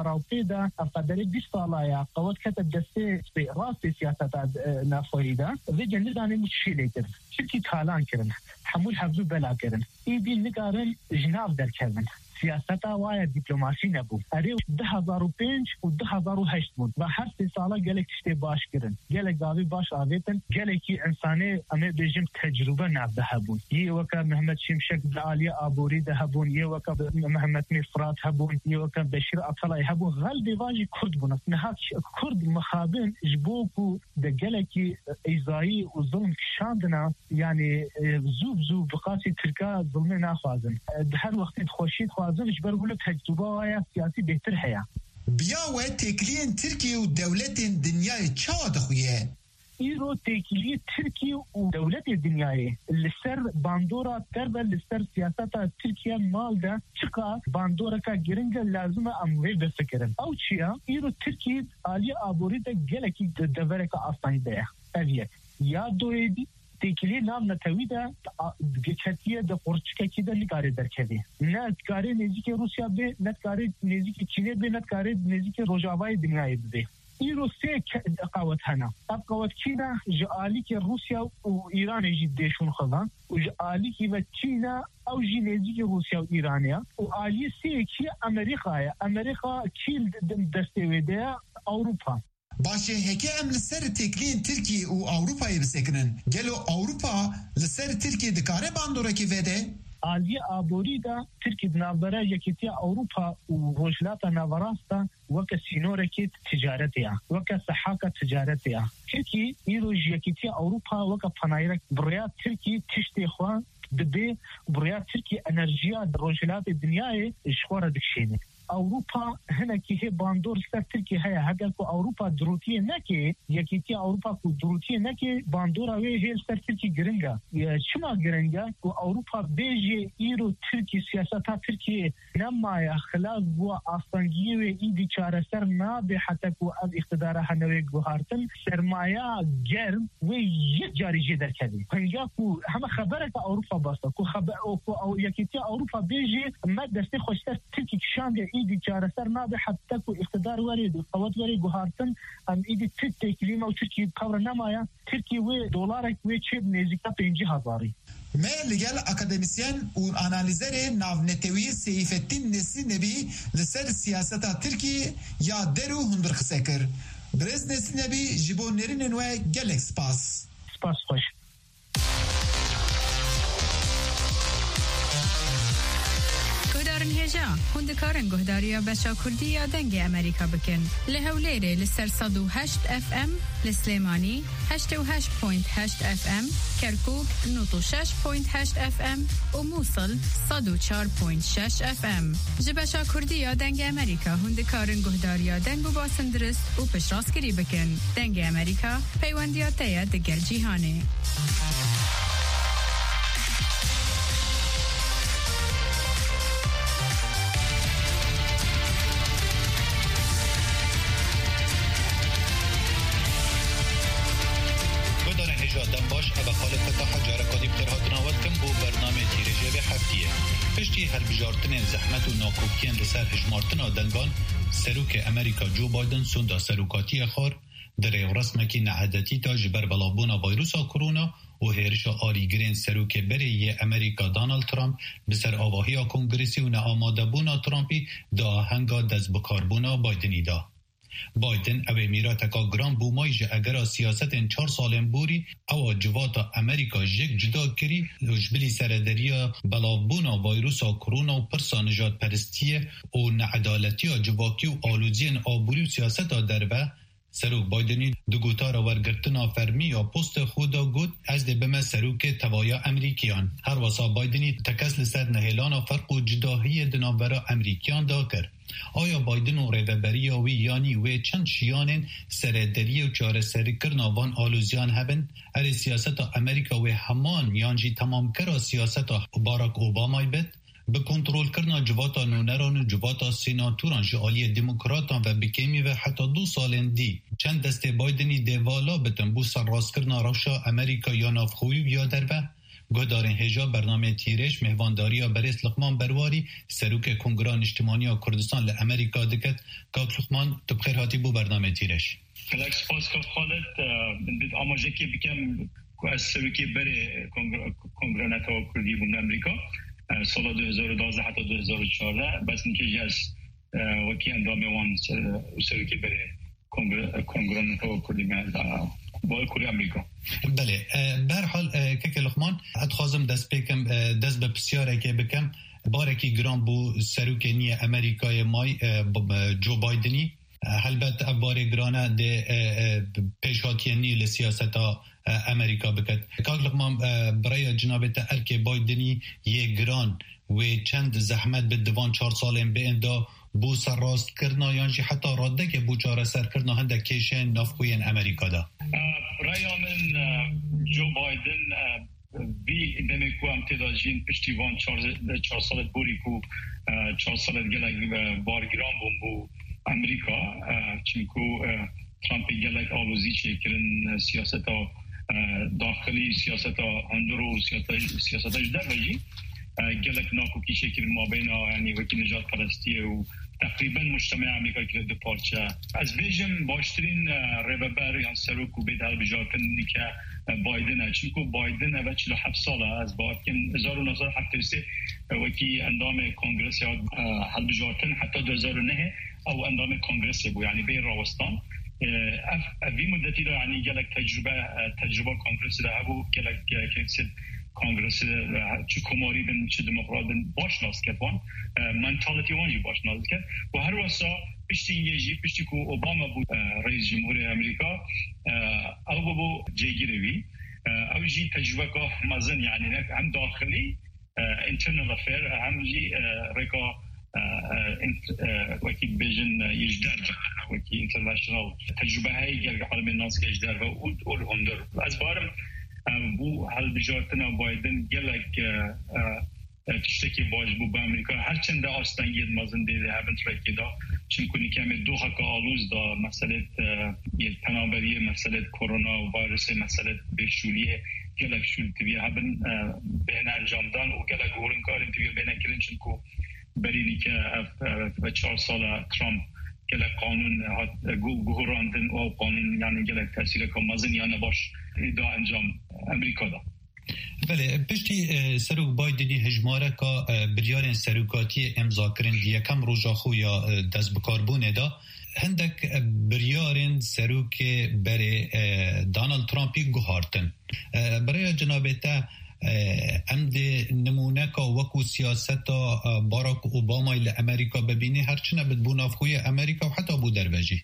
2005 افقدری 20 سالایا قوت کت دسته راست سیاست نافویدا و جندانی مشکلی کرد چی تالان کردن حمول حفظو بلا کردن ای بیل نگارن جناب در کردن سیاست وای دیپلماسی نبود اری 2005 و 2008 بود و هر 3 ساله گلک تشتی باش کردن گلک داوی باش آویتن گلکی انسانی امی بیجم تجربه نبده بود یه وقت محمد شمشک علی آبوری ده بون یه وقت محمد مفرات هبون یه وقت بشیر اطلای هبون غالبی واجی کرد بون نهاد کرد مخابن جبوکو ده گلکی ایزایی و ظلم کشاندنا یعنی زوب بقاسی ترکا ظلم نخوازن هر وقت خوشید خوازنش برگوله تجربه وای سیاسی بهتر هیا بیا و تکلین ترکیه و دولت دنیای چا دخویه ایرو تکلیه ترکیه و دولت دنیای لسر باندورا تربه لسر سیاست ترکیه مال ده چقا باندورا که گرنگ لازمه اموی بفکرن او چیه ایرو ترکیه آلی آبوری ده گلکی دوره که آسانی ده اویه یا دویدی تکلیه نام نتوی ده گچتیه ده قرچکه که ده نکاره درکده نه کاره نزدیک روسیا به نه کاره نزدیک چینه به نه کاره نزدیک روجاوای دنیای به ایرو سه قوت هنا اب قوت کینا جالی که روسیا و ایران جدیشون خدا و جالی که و چینا او جنزیک روسیا و ایرانیا و آلی سه کی امریکا کیل دستویده اروپا باشه هکه ام لسر تکلین ترکیه و اوروپایی بسکنن گلو اوروپا لسر ترکیه دکاره باندوره که ویده؟ آلی آبوری دا ترکیه نابره یکیتی اوروپا و روشلاتا ناوراستا وکا سینورکی تجارتیا وکا سحاکا تجارتیا ترکیه ایروج یکیتی اوروپا وکا پنایرک بریا ترکیه تشتی خواه دبی بریا ترکیه انرژیا روشلات دنیای شخوره دکشینه اوروپا هنا کی هی باندور سر ترکیه هيا هذا کو اوروپا دروتیه نکی یکیتی اوروپا کو دروتیه نکی باندور اوی هی سر ترکیه گرنگا چما گرنگا کو اوروپا بیجی ایرو ترکیه سیاست ترکیه نما خلاف بو افنگی و این بیچاره سر ما به حتی کو از اقتدار هنوی گوهارتن سرمایه گرم و یک جاری در کدی هنجا کو همه خبره که اوروپا باستا کو خبر او یکیتی اوروپا بیجی ما دسته خوشتر ترکیه شانده ایدی چاره سر نابه حتی کو اقتدار ورید قوت ورید گوهارتن ام ایدی ترکی کلمه و ترکی پاور نمایا ترکی و دلارک و چیب نزدیکا 50,000 ما لگل اکادمیسین و انالیزر ناونتوی سیفتین نسی نبی لسر سیاست ترکی یا درو هندر خسکر برز نسی نبی جبو نرین و گلک سپاس خوش هجا هندکارن گهداریا بچا کردی یا دنگ امریکا بکن لهولیره لسر 108 FM لسلیمانی 88.8 FM کرکوک 96.8 FM و موصل 104.6 FM جبچا کردی یا دنگ امریکا هندکارن گهداریا دنگ و باسندرست و پشراسکری بکن دنگ امریکا پیوندیاته دگل جیهانه هر بجارتن زحمت و ناکوکین لسر هجمارتن آدنگان سروک امریکا جو بایدن سوندا سروکاتی خار در رسمکی نهدتی تا جبر بلابونا ویروسا کرونا و هیرش آریگرین سروک بری امریکا دانالد ترامپ بسر آواهی کنگرسی و نآماده بونا ترامپی دا هنگا دست بکاربونا بایدنی دا. بایدن اوه میرا تکا گرام بومایج اگر سیاست 4 سالن بوری او جواتا امریکا جک جدا کری جبلی سردریا بلابونا ویروسا کرونا و پرسا نجات پرستیه و نعدالتی جواکی و آلوزین آبوری و سیاست دربه سروک بایدنی دو گوتارا ورگرتنا فرمی یا پست خودا گوت از ده بمه سروک توایا امریکیان. هر واسا بایدنی تکس لسر نهیلانا فرق و جداهی دنابرا امریکیان دا کرد. آیا بایدن و ریوبری وی یانی و چند شیانین سردری و چاره سری کرنا وان آلوزیان هبن؟ اری سیاست امریکا و همان یانجی تمام کرا سیاست باراک اوبامای بد؟ به کنترل کردن جواتا نونران و جواتا سیناتوران جعالی دموکراتان و بکیمی و حتی 2 سالن دی چند دست بایدنی دیوالا بتن بو سر راست کردن روشا امریکا یا نافخوی یا دربه گودارین هجا برنامه تیرش مهوانداری بریس لقمان برواری سروک کنگران اجتماعی کردستان لامریکا دکت کاک لقمان تو بخیر هاتی بو برنامه تیرش خلاص پاس که خالد بند آماجه که بکم از سروک بری کنگران کردی بون امریکا سال 2012 حتی 2014 بس اینکه جاز وکی اندام وان سروکی بره کنگران کردی با کره امریکا. بله بر حال که لقمان اتخازم دست بکم دست به بسیاره که بکم بارکی گرام بو سروکنی امریکای مای جو بایدنی البته ابار گرانه ده پیشاتینی لسیاست امریکا بکد کاک لقمان برای جنابت ارک بایدنی یک گران و چند زحمت به دوان 4 سالن به اندا بو سر راست کرنا یانجی حتی راده که بو چاره سر کرنا هنده کشن نافقوین امریکا دا برای من جو بایدن بی دمیکو امتداجین پشتیوان 4 سالت بوری کو 4 سالت گلک بارگرام بو امریکا چونکو ترامپ گلک آلوزی چه کرن سیاست داخلی سیاست هندرو سیاست اجدر بجی گلک ناکوکی شکل ما بین یعنی وکی نجات پرستی و تقریبا مجتمع امریکا که دو پارچه از بیجم باشترین ریببر یا سروک و بیدال بجارتن که بایدن چونکو بایدن اوه 47 ساله از باکن 1973 وکی اندام کنگرس یا حل بجارتن حتی 2009 او اندام کنگرس بو یعنی بین راوستان اوی مدتی دا یعنی گلک تجربه کنگرس دا هبو گلک کنسید کنگرس چه کماری بین چه دموکرات بین باش ناز کرد وان منتالیتی وانجی باش ناز کرد و هر واسا پشتی اینگیجی پشتی که اوباما بود رئیس جمهور امریکا او بو جیگیره وی او جی تجربه که مزن یعنی هم داخلی internal affair هم جی رکا وکی بیجن یجدر وکی international تجربه هایی گرگ حال من ناز که یجدر و اول هندر از بارم بو حال بجارتنا بایدن گلک تشتکی باش بو با امریکا هرچند آستانگید مازن دیده هبن ترکی دا چونکنی که همه دو حقا آلوز دا مسئله تنابری مسئله کرونا و ویروس مسئله بشولیه گلک شول تبیه هبن بین انجام دان و گلک هورنکارین تبیه بین کرن چونکو برینی که 4 سال ترامپ گلک قانون گوهراندن و قانون یعنی گلک تاثیر که مازن یا نباش دا انجام امریکا دا بله پشتی سروک بایدنی هجماره که بریارین سروکاتی امضا کرن یکم روژاخو یا دست بکاربونه دا هندک بریارین سروک بری دانالد ترامپی گوهارتن برای جنابتا امد نمونه که وکو سیاست باراک اوباما ایل امریکا ببینی هرچنه بدبون افخوی امریکا و حتی بو دربجی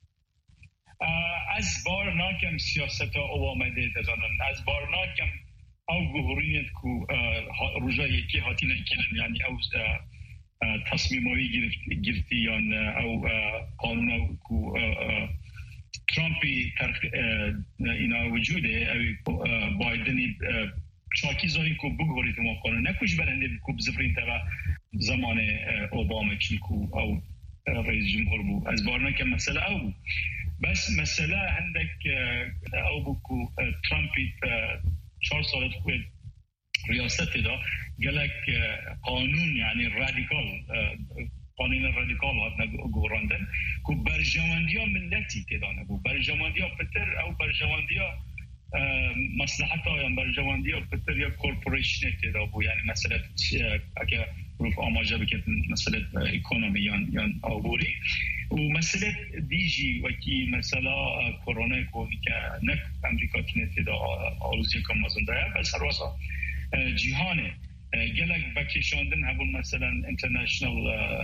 از بار ناکم سیاست اوباما دیده دانن از بار ناکم او گوهرینت که روژا یکی هاتی نکنن یعنی او تصمیمایی گرفتی یا او قانون که ترامپی اینا وجوده او بایدنی شاکی زاری که بگوارید ما قانون نکوش برنده که بزفرین تا زمان اوباما چونکو او رئیس جمهور بود از بارنا که مسئله او بود بس مسئله هندک او بود که ترامپی 4 سالت خود ریاست دا گلک قانون یعنی رادیکال قانون رادیکال هات نگوراندن که برجواندی ها ملتی تدانه بود برجواندی ها پتر او برجواندی ها مصلحت های برجواندی و پتر یا کورپوریشن تیدا بو یعنی مثلا اگه روف آماجه بکت مثلا اکونومی یا آبوری و مثلا دیجی وکی مثلا کرونا کوی که نک امریکا کنه تیدا آلوزی کم مزنده بس هر واسه جهانه گلک بکشاندن هبون مثلا انترنشنال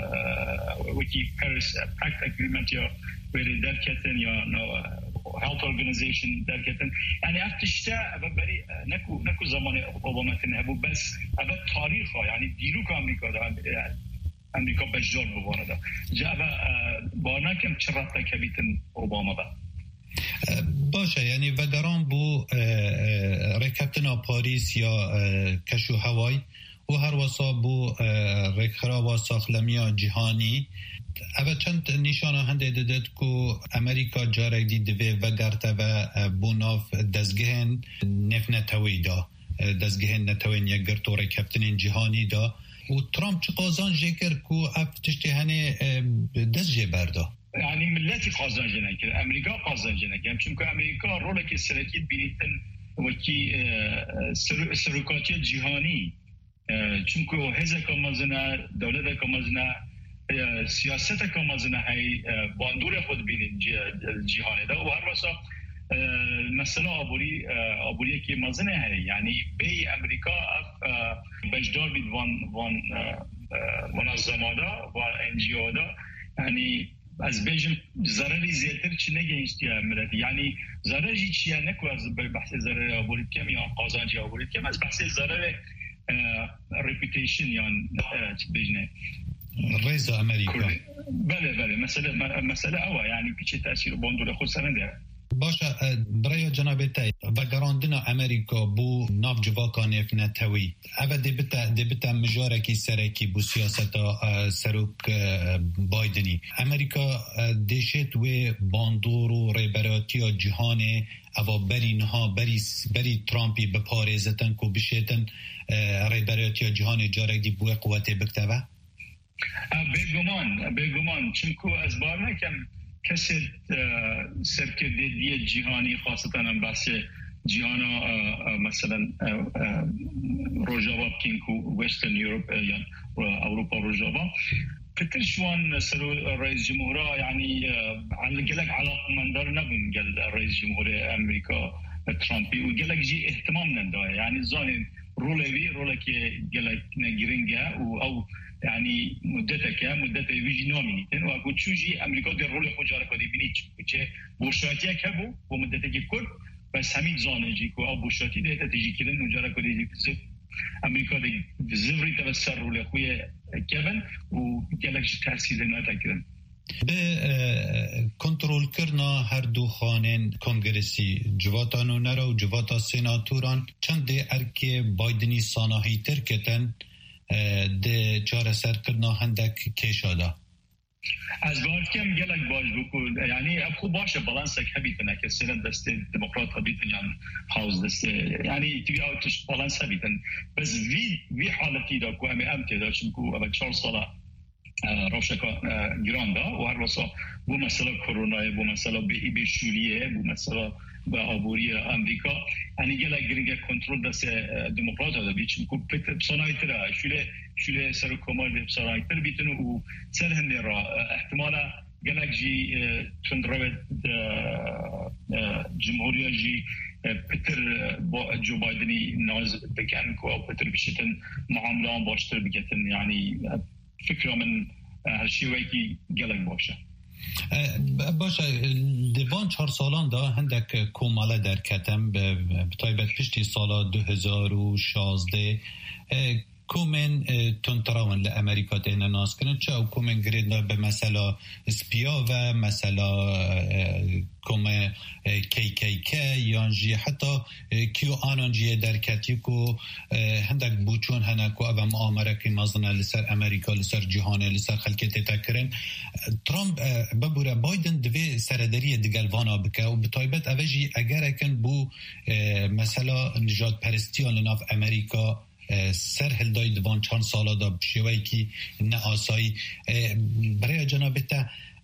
وکی پاریس پاکت اگریمنت یا ولی درکتن یا health organization درکتن یعنی افتشته اول بری نکو زمان اوباما تنه هبو بس اول تاریخ ها یعنی دیروک امریکا بجدار بوانه دا جا اول بانا کم چرات کبیتن اوباما با باشه یعنی ودران بو رکبتنا پاریس یا کشو هوای و هر واسا بو رکخرا ساخلمیا جهانی اول چند نشانه هنده دادد که امریکا جارک دی دوی وگرته و بوناف دزگهن نف نتوی دا دزگهن نتوین یک گرتو رکبتنین جهانی دا و ترامپ چه قازان جکر که افتشتی هنه دزجه بردا یعنی ملتی قازان جنکر امریکا قازان جنکر چونکه امریکا رولک سرکیت بینیتن وکی سرکاتی جهانی چونکه هزه کمازنه دولت کمازنه سیاست کمازنه های باندور خود بینید جهانی دا و هر واسه مثلا آبوری که مازنه های یعنی بی امریکا بجدار بید وان منظمه دا و انجیو دا یعنی از بیجم ضرری زیادتر چی نگیشتی ملتی یعنی ضرری چیه نکو از بحث ضرر آبورید کم یا قازانجی آبورید کم از بحث ضرر reputation یا چی بیجنه رئیس امریکا بله مسئله اوه یعنی پیچه تأثیر باندور خود سرنده باشه برای جناب تای و گراندنا امریکا بو ناف جواکان نتوی اول دبتا مجارکی سرکی بو سیاستا سروک بایدنی امریکا دشت و باندور و ریبراتی جهان اوا برینها بری ترامپی بپارزتن کو بشیتن ریبراتی جهان جارک دی بو قوت بکتوه بگمان چونکو از بار نکم کسی سرکردگی جهانی خاصتا هم بحث جهانا مثلا روژاوا بکینکو وسترن یوروپ یا اروپا روژاوا پتر شوان سرو رئیس جمهوره یعنی گلک علاقه مندار نبون گل رئیس جمهور امریکا ترامپی و گلک جی احتمام ننداره یعنی زانین روله که گلک نگرینگه و او یعنی مدت ویژی نامینیتن و اگه چوجی امریکا در رول خجاره کدی بینید چه بوشاتی که بو و مدت که کرد بس همین زانجی که او بوشاتی ده تیجی کردن نجاره کدی امریکا ده زوری توسر رول خوی کبن و گلکش تحصیل نتکردن به کنترل کرنا هر دو خانه کنگرسی جواتانو نرا و جواتا سیناتوران چند ارک بایدنی ساناهی ترکتن ده چاره سر کرنا هندک کشادا از باید کم گلک باش بکن یعنی اب خوب باشه بالانس هبیتن که سینات دسته دموکرات هبیتن یا هاوس دسته یعنی توی آتش بالانس هبیتن بس وی حالتی دا که همه امتی دا چونکو اول 4 ساله روشکا گران دا و هر واسه بو مسئله کرونا بو مسئله به شوریه بو مسئله به آبوری امریکا یعنی گلک گرینگ کنترل دست دموکرات دا بیچون کو بسانایتر شوله سر کمال بسانایتر بیتن و سر هنده را احتمالا گلک جی تندروت جمهوری جی پتر جو بایدنی ناز بکن که پتر بشتن معاملان باشتر بکتن یعنی فکر من هر شیوهی که گلک باشه باشه دوان 4 سالان دا هندک کوماله در کتم به طایبت پشتی سالا 2016 کومن تونتراون لامریکا تینا ناس کنن چه او کومن گریدنا به مثلا اسپیا و مثلا کومه KKK یانجی حتی کیو آنانجی در کتیکو هندک بوچون هنکو او معامره مازنه لسر امریکا لسر جهانه لسر خلکت تکرن ترامپ ببوره بایدن دوی سردری دگلوانا بکه و بطایبت اوجی اگر اکن بو مثلا نجات پرستیان لناف امریکا سر هلدای دوان 4 سالا دا بشیوهی که نه آسایی برای جنابتا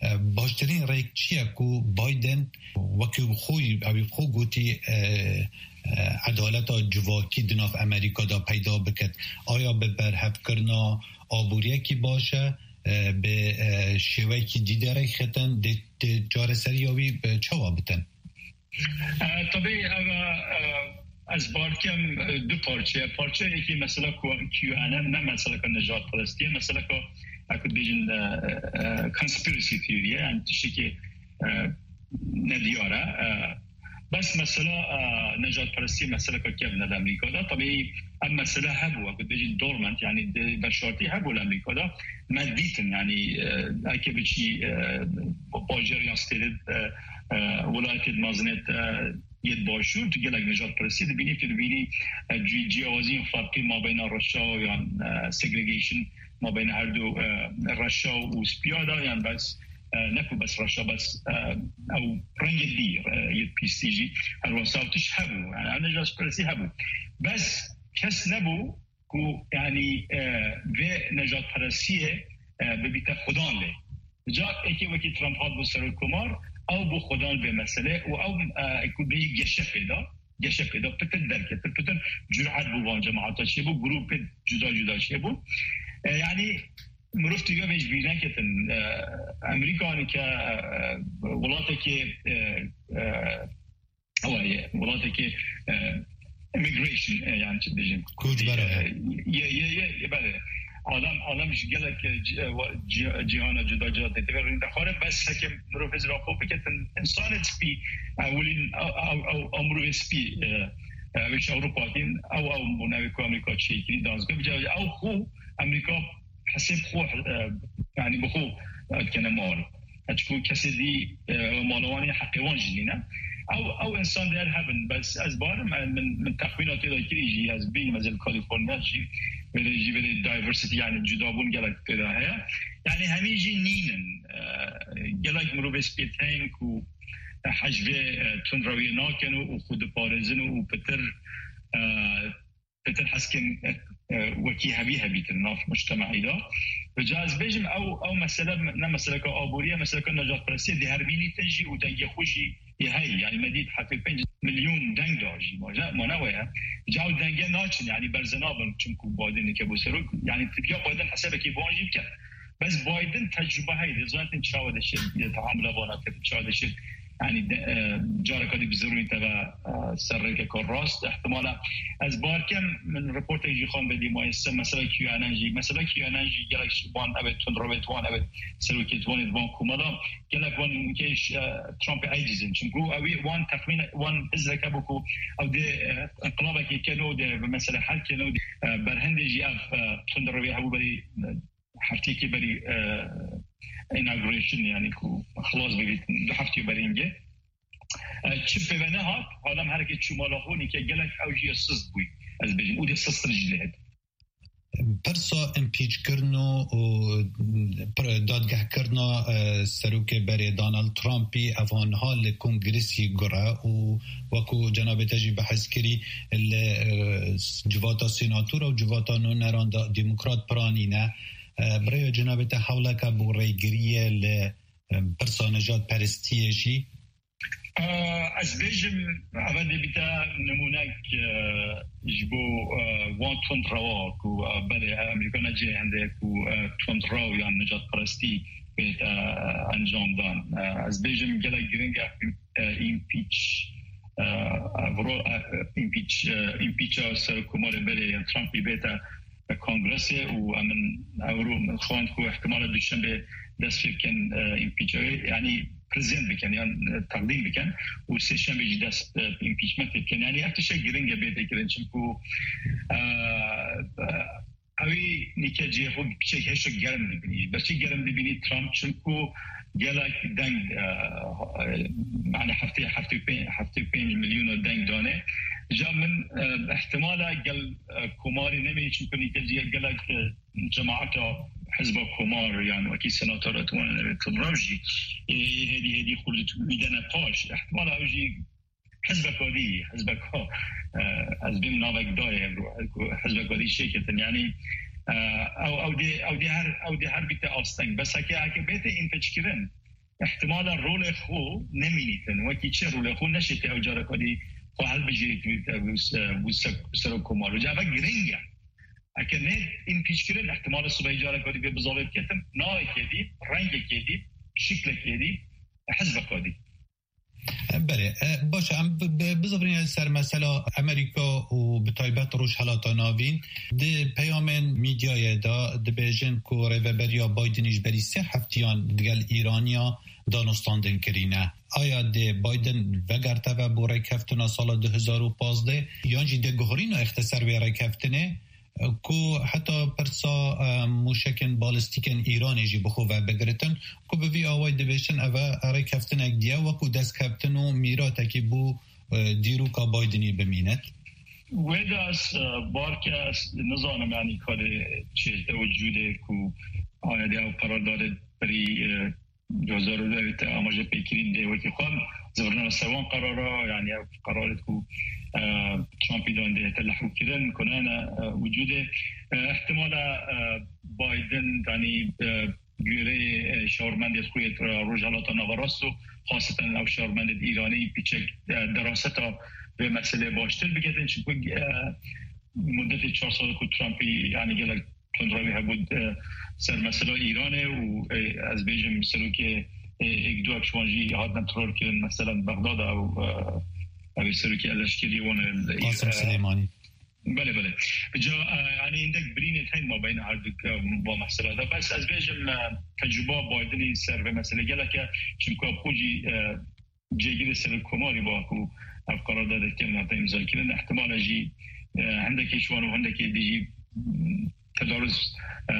باشترین ریک چیه که بایدن وکی خوی اوی خو گوتی عدالت جواکی دناف امریکا دا پیدا بکد آیا به برهف کرنا آبوریه کی باشه به شوی کی دیدره ختن ده جار سریاوی چه وابتن؟ طبعی از بارکم دو پارچه یکی مثلا QAnon نه مثلا که نجات پرستی مثلا که اکو بیجن conspiracy theory یعنی تشی که ندیاره بس مثلا نجات پرستی مثلا که کیف ند امریکا دا طبعی هم مثلا هبو اکو بیجن دورمنت یعنی بشارتی هبو لامریکا دا مدیتن یعنی اکه بچی باجر یا ستیدد ولایت مازنت ید باشور تو گلک نجات پرستی دبینی که دبینی جیاوازی فرقی ما بین رشا یا سگریگیشن ما بین هر دو رشا و سپیادا یعنی بس نکو بس رشا بس او رنگ دیر ید پیستیجی هر واساوتش هبو یعنی نجات پرستی هبو بس کس نبو که یعنی و نجات پرستیه ببیت خدان لی جا ایکی وکی ترامپ هاد بو سر کمار او بو خدان به مسئله و او اکو به گشه پیدا پتر درکت پتر جرعت بو وان جماعتا چیه بو گروپ جدا چیه بو یعنی مروف دیگه بیش بیرن کتن امریکانی که ولاته که ولاته که امیگریشن یعنی چه دیجیم کوچ برای بله آدمش گله که جهان جدا تغییر دخاره بس که مروف از راپو بکتن انسان اسپی اولین او مروف اسپی ویش اروپا دین او منوی که امریکا چیکری دانزگاه بجای او خو امریکا حسب خو یعنی بخو کنه مال اچکو کسی دی مالوانی حقیوان جدینه او انسان در هبن بس از بار من تخمیناتی دا کریجی از بین مثل کالیفورنیا جی ولی دایورسیتی یعنی جدابون گلک پیدا هیا یعنی همیجی نینن گلک مروبس پیتین که حجوه تندروی ناکن و خود پارزن و پتر حسکن وکی هبیتن ناف مجتمعی دا و جاز بیجم او مسئله نه مسئله که آبوریه مسئله که نجات پرستی دی هر بینی تنجی و دنگی خوشی یهی یعنی مدید حتی 5 میلیون دنگ داشی ما نویه جاو دنگی ناچن یعنی برزنابن چونکو بایدن که بسرو یعنی تبیا بایدن حسابه که بانجیب کرد بس بایدن تجربه هایی زانتن چاوده شد تعامل بانات چاوده شد یعنی جارکاتی بزرگی تبع سر که کار راست احتمالا از بارکم من رپورت ایجی خان بدی مایسته مثلا کیاننجی گلک وان اوید تندرویت وان اوید سلوکیت وان کومالا گلک وان کهش ترامپ ایجیزن چونکو اوی وان تخمین وان ازرکه بکو او ده انقلابه که کنو ده مثلا حل کنو برهنده جی اف تندروی هبو بری هفتی که بری inauguration یعنی که خلاص بگید دو هفتی برینگه چه پیونه ها آدم حرکت شمالا خونی که گلک اوجی سست بوی از بجیم او ده سست رجله هد پرسا امپیچ کرنو و دادگه کرنا سروک بری دانالد ترامپی افان حال کنگرسی گره و وکو جناب تجی بحث کری جواتا سیناتور و جواتا نونران دموکرات پرانینه برای جناب تا حوله که بو ریگریه لپرسانجات پرستیجی از بیجم اول بیتا نمونک جبو وان تندروا کو بله امریکا نجه هنده کو تندروا یا نجات پرستی بیتا انجام دان از بیجم گلک گرینگ ایمپیچ سر کمال بله ترامپی بیتا کنگرسه و امن اورو خواند که احتمال دوشنبه دست بکن ایمپیچ یعنی پرزنت بکن یعنی تقدیم بکن و سه شنبه جی دست ایمپیچمنت بکن یعنی افتشه گرنگه بیده کرن چونکو اوی نیکه جیه خود پیچه هشو گرم نبینی بچه گرم نبینی ترامپ چونکو گلک دنگ معنی هفته 5 میلیون دنگ دانه جا من احتمالا گل کماری نمی چون کنی که گلک جماعت حزب کمار یعنی وکی سناتورات وان تدراجی هدی خودت میدن پاش احتمالا اوجی حزب کاری از بین ناوک دای حزب کاری شکتن یعنی او دی هر بیت آستنگ بس اگه بیت این فچکرن احتمال رول خو نمینیتن وکی چه رول خو نشته او جاره کدی خو حل بجیریت بوس سر کمالو جاوا گرینگه اگه نه این پیش کرد احتمال صبح جاره کدی به بزاویت کتم نای کدی رنگ کدی شکل کدی حزب کدی بله باشه ام بذارین سر مسئله امریکا و به تایبت روش حالات ناوین ده پیام میدیای دا ده بیجن که ریوبریا بایدنیش بری 3 هفتیان دگل ایرانیا دانستاندن کرینه آیا ده بایدن وگرته و بو ریکفتنا سال 2015 یانجی ده گهرین و اختصار وی ریکفتنه کو حتی پرسا موشکن بالستیکن ایرانی جی بخو و بگرتن کو به وی آوای دبیشن اوه اره کفتن اک دیا و کو دست کفتن و میراتا که بو دیرو کا بایدنی بمینت ویداس بارکه نظام معنی کاره چه توجوده کو آیا دیا قرار داره بری 2009 آماجه پیکرین ده وکی خوام زورنا سوان قراره يعني قرارت کو ترامپی دانده تلحو کردن کنن وجود احتمال بایدن یعنی گوره شاورمندیت خویت روزهالات نوراست و خاصتا او شاورمندیت ایرانی پیچک دراستا به مسئله باشتر بگردن چون مدت 4 سال که ترامپی یعنی گلک تندروی هبود سر مسئله ایرانه و از بیجم مسئله که یک دو اکشوانجی هادن ترور کردن مثلا بغداد او سروکی الاشکری وان قاسم سلیمانی بله جا یعنی ایندک برینت هنگ ما بین هر دو با مسئله دا بس از بیجم تجربه بایدنی سر به مسئله گله که چونکه خوجی جیگیر سر کماری با اکو افقرار داده که منطقه امضای کردن احتمال جی هندکی شوان و هندکی دیجی تدارس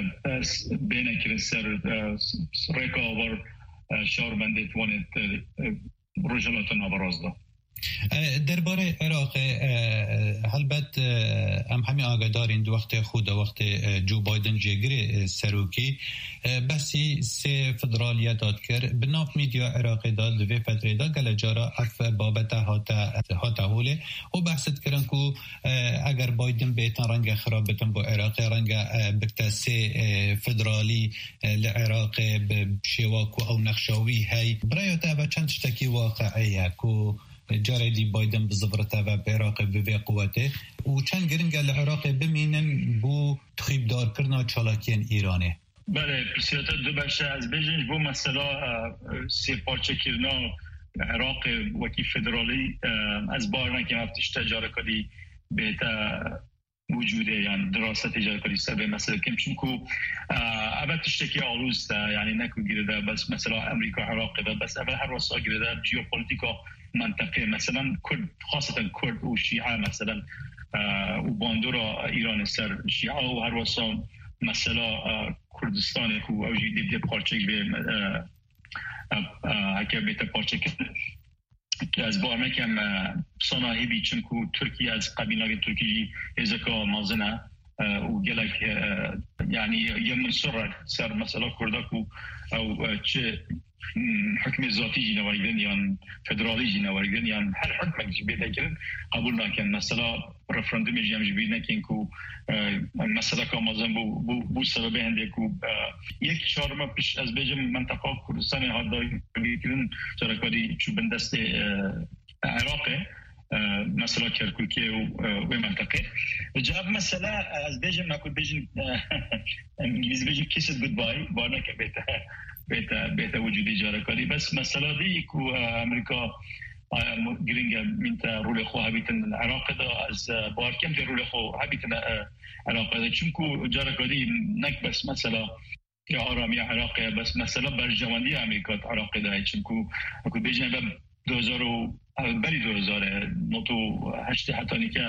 بین کردن سر ریکا آور شاورمندی توانید روزهالات نوراز دا درباره عراق البته همین آگادارین دو وقت خود وقت جو بایدن جگری سروکی بسی سه فدرالیت داد کرد به ناف میدیا عراق داد و فتره داد گل جارا اف بابت هاتا هوله و بحثت کردن که اگر بایدن بیتن رنگ خراب بتن با عراق رنگ بکتا سه فدرالی لعراق بشیواکو او نقشاوی هی برایتا و چند شتکی واقعیه که جاره دی بایدن بزفرته و بعراق به قوته و چند گرنگ العراق بمینن بو تخیب دار کرنا چالاکین ایرانه بله پرسیاتا دو بخشه از بیجنج بو مسئله سی پارچه کرنا عراق وکی فدرالی از بارنا که مفتشتا جاره کدی بیتا وجوده یعنی دراسته جاره کدی سر به مسئله کم چونکو اول تشتکی آلوز ده یعنی نکو گیرده بس مسئله امریکا عراق ده بس اول هر واسا گیرده جیوپولیتیکا منطقه مثلا کرد خاصتا کرد و شیعه مثلا و باندورا ایران سر شیعه و هر واسا مثلا کردستان کو اوجی دید پارچه به هکه بیت پارچه که از بار نکم صناهی چون که ترکیه از قبیله ترکی ازکا مازنه و گلک یعنی یه منصور سر مثلا کردکو او چه حکم ذاتی جی نوارگرن یا فدرالی جی نوارگرن یا هر حکم جی بیده کرن قبول نکن مثلا رفراندوم جی هم جی بیده نکن که مثلا که آمازن بو سببه هنده که یک چهارم پیش از بیجم منطقه کردستان ها داری کرن جارکاری چو بندست عراقه مثلا کرکوکی و منطقه جواب مثلا از بیجم نکن بیجم انگلیزی بیجم کیست گودبای بارنا که بیت وجودی جارکاری بس مثلا دی که امریکا گرینگ منتا رول خو هبیتن عراق دا از بار کم که رول خو هبیتن عراق دا چونکو جارکاری نک بس مثلا یا آرامی عراق بس مثلا برجوانی امریکا عراق دا چونکو اکو بیجن 2000 بری 2000 نوتو هشت حتانی که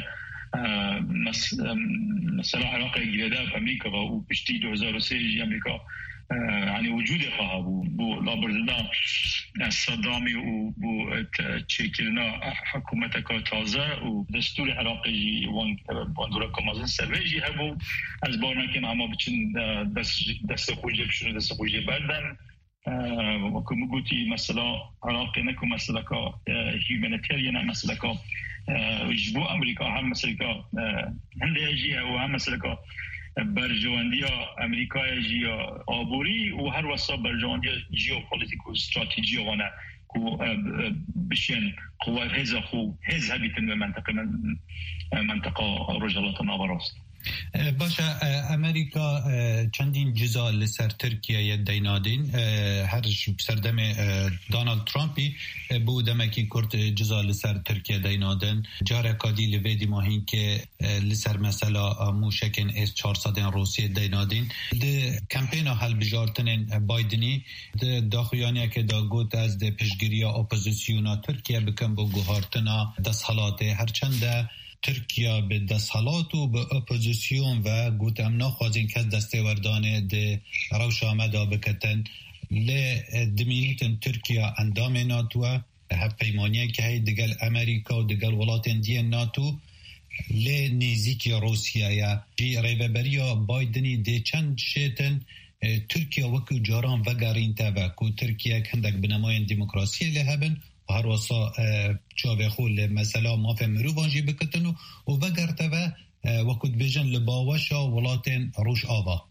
مثلا عراق گیرده و امریکا و پشتی 2003 امریکا یعنی وجود خواه بو لابردنا صدامی و بو چکرنا حکومت که تازه و دستور عراقی واندورا کمازن سرویجی هبو از بارنا که همه بچین دست خوجه بشونه دست خوجه بردن و که مگوتی مثلا عراقی نکو مثلا که هیومانیتریان مثلا که جبو امریکا هم مثلا که هنده اجیه و هم مثلا که برجواندی امریکای جیا آبوری و هر وسا برجواندی جیوپولیتیک و استراتژی وانه کو بشین قوات هزا خو هزا بیتن به منطقه رجالات ناوراست. باشه امریکا چندین جزا لسر ترکیه دینادین هر سردم دونالد ترامپی بودم که کرد جزا لسر ترکیه دینادن جاره کادی لویدی ماهین که لسر مثلا موشکن S-400 روسیه دینادین ده کمپین حل بجارتن بایدنی ده داخویانی که دا گوت از ده پشگیری اپوزیسیونا ترکیه بکن با گوهارتنا دست حالاته هرچنده ترکیه به دستحالات و به اپوزیسیون و گوت امنا خوازین کس دسته وردانه ده روش آمده بکتن دمینیتن ترکیه اندام ناتو هف پیمانیه که هی دگل امریکا و دگل ولات اندیه ناتو نیزیکی روسیه یا جی ریوبری بایدنی ده چند شیطن ترکیه وکو جاران وگارین تابا که ترکیه کندک بنماین دموکراسی لهبن و هر وصا چاوه خول مثلا ما فهم روانجی بکتنو و وگرته و وکد بیجن لباوشا ولاتین روش آوا.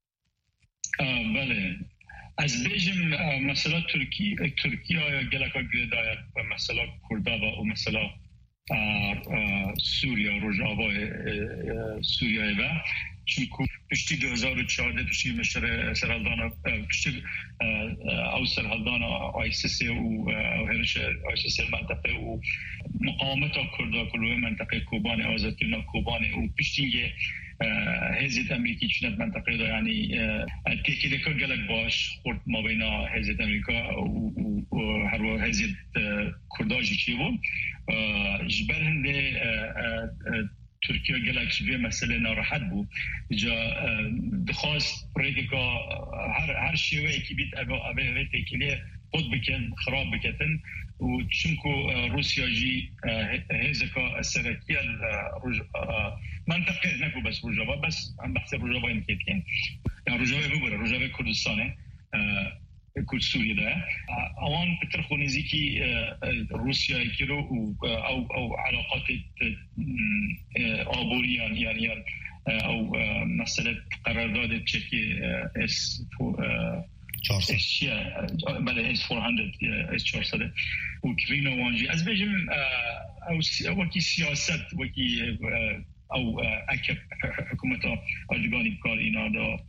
بله از بیجم مثلا ترکیه یا گلکا گرداید و مثلا کردابا و مثلا سوریا روش آوا سوریای و چونکو پشتی 2014 پشتی مشتر سرحالدان پشتی او سرحالدان ISIS و هرش ISIS منطقه و مقاومت کرده کلوه منطقه کوبان آزادکردن کوبان و پشتی حزب امریکی چند منطقه دا یعنی تیکی دکا گلک باش خورد ما بینا حزب امریکا و هر و حزب کرداجی چی بود جبر هنده ترکیه گلکش به مسئله ناراحت بود جا دخواست پریدکا هر شیوه که بیت اوه تکیلی خود بکن خراب بکتن و چونکو روسیا جی هزکا سرکی منطقه نکو بس روجاوا بس هم بحث روجاوا انکیت کن یعنی روجاوا ببره روجاوا کردستانه کرد سوریه ده اوان پتر خونیزی که روسیا ایکیرو او علاقات آبوریان یعنی او مسئله قرارداد چکی بله S-400 S-400 اوکراین وانجی از بجم وکی سیاست وکی او اکب حکومت آدگانی کار اینا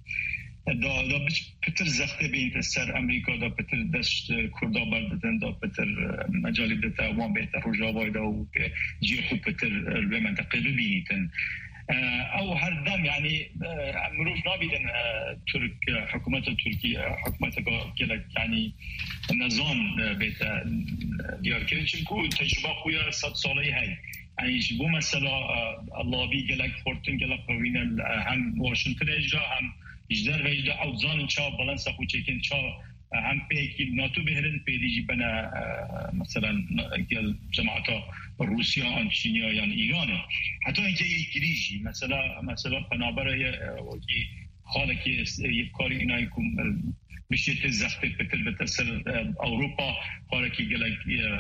دا پتر زخته به این سر امریکا دا پتر دشت کردا بردتن دا پتر مجالی دتا وان بهتر روجاوای دا و جیر خوب پتر به منطقه ببینیتن او هر دم یعنی مروف نابیدن حکومت ترکیه حکومت که یعنی نظام بهتر دیار کرد چون تجربه خویا 100 ساله هی یعنی بو مثلا اللابی گلک فورتون گلک روین هم واشنطن اجرا هم اجدار و اجدار اوزان چا بلنس خو چکن چا هم پیکی ناتو بهرن پیدیجی بنا مثلا جماعت روسیا آن چینیا یا ایرانه حتی اینکه یک گریجی مثلا پنابره یه حالا که یک کاری اینایی که بشیت زخته بتر سر اروپا حالا که گلک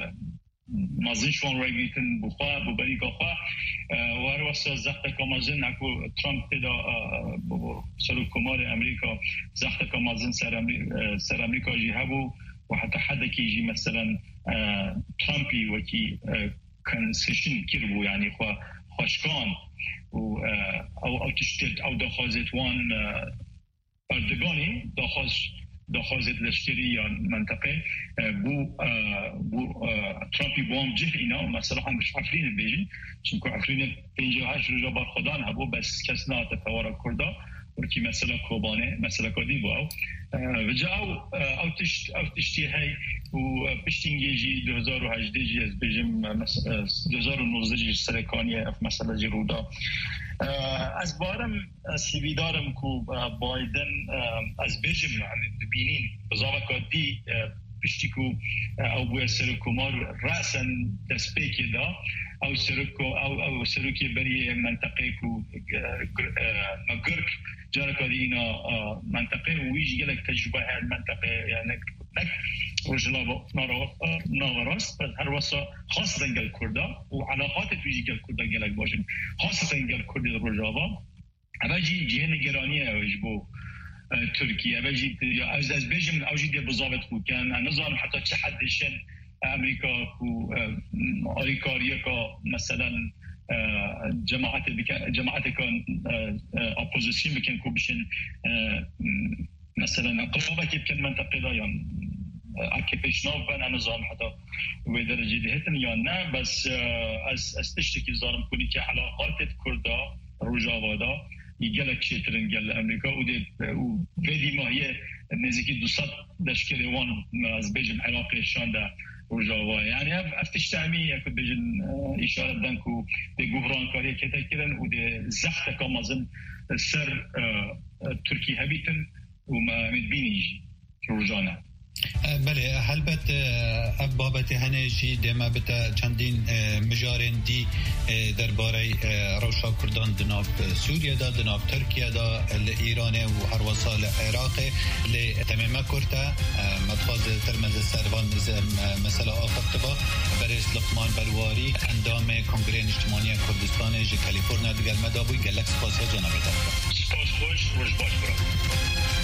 مازن شوان رای بیتن بخواه ببری که خواه و هر وقت زخت که مازن اکو ترامپ تدا سر کمار امریکا زخت که مازن سر امریکا جی هبو و حتی حد که جی مثلا ترامپی وکی کنسیشن کربو یعنی خوشکان او تشتت او دخوازت وان اردگانی دخوازت لشکری یا منطقه بو ترامپی بوام جه اینا مثلا هم عفرین بیجین چون که عفرین 58 رجا بار خدان هبو بس کس نا تفوارا کردا ورکی مثلا کوبانه مثلا کدی بو و جاو او تشتی های و پشتینگی جی 2018 جی از بیجیم 2019 جی سرکانی مثلا جی رودا از بارم سیویدارم کو بایدن از بیجیم یعنی بینین بزاوه کدی پشتی کو او بوی سرکومار رأسن دسپیکی دا او سرکی بری منطقه کو مگرک جارکا دی اینا منطقه و ویجی گلک تجربه های منطقه یعنی نک رجلا ناوراست هر واسا خاصة گل کرده و علاقات ویجی گل کرده گلک باشن خاصة گل کرده رجاوا اوجی جهه نگرانیه اوج بو ترکیه اوجی از بیجم اوجی دی بزاوت خو کن نظام حتی چه حدشن امریکا کو آریکاریه کا مثلا جماعت کان اپوزیسیون بکن کو بشن مثلا قرابه که بکن منطقه دایان اکیپیشناف بن نظام حتی و درجه دهتن یا نه بس از تشتکی زارم کنی که علاقات کردا روجاوادا يجلك شيترن جل امريكا و فيدي ما هي نزيكي 200 دشكل وان از بيجن علاقه شاندا وجاوا يعني افتشتامي يكون بيجن اشاره دنكو دي غوفران كاري كتاكرن و دي زخت كامازن سر تركي هبيتن وما مدبينيجي روجانا بله هلبت بابت هنجی دما بتا چندین مجارن دی درباره روشا کردان دناب سوریا دا دناب ترکیه دا ایران و هر وصال عراق لتمام کرتا متخاذ ترمز سروان مثلا آخر تبا برس لقمان برواری اندام کنگره اجتماعی کردستان جی کالیفرنیا دگل مدابوی گلکس پاسا جناب دارد سپاس خوش روش باش برام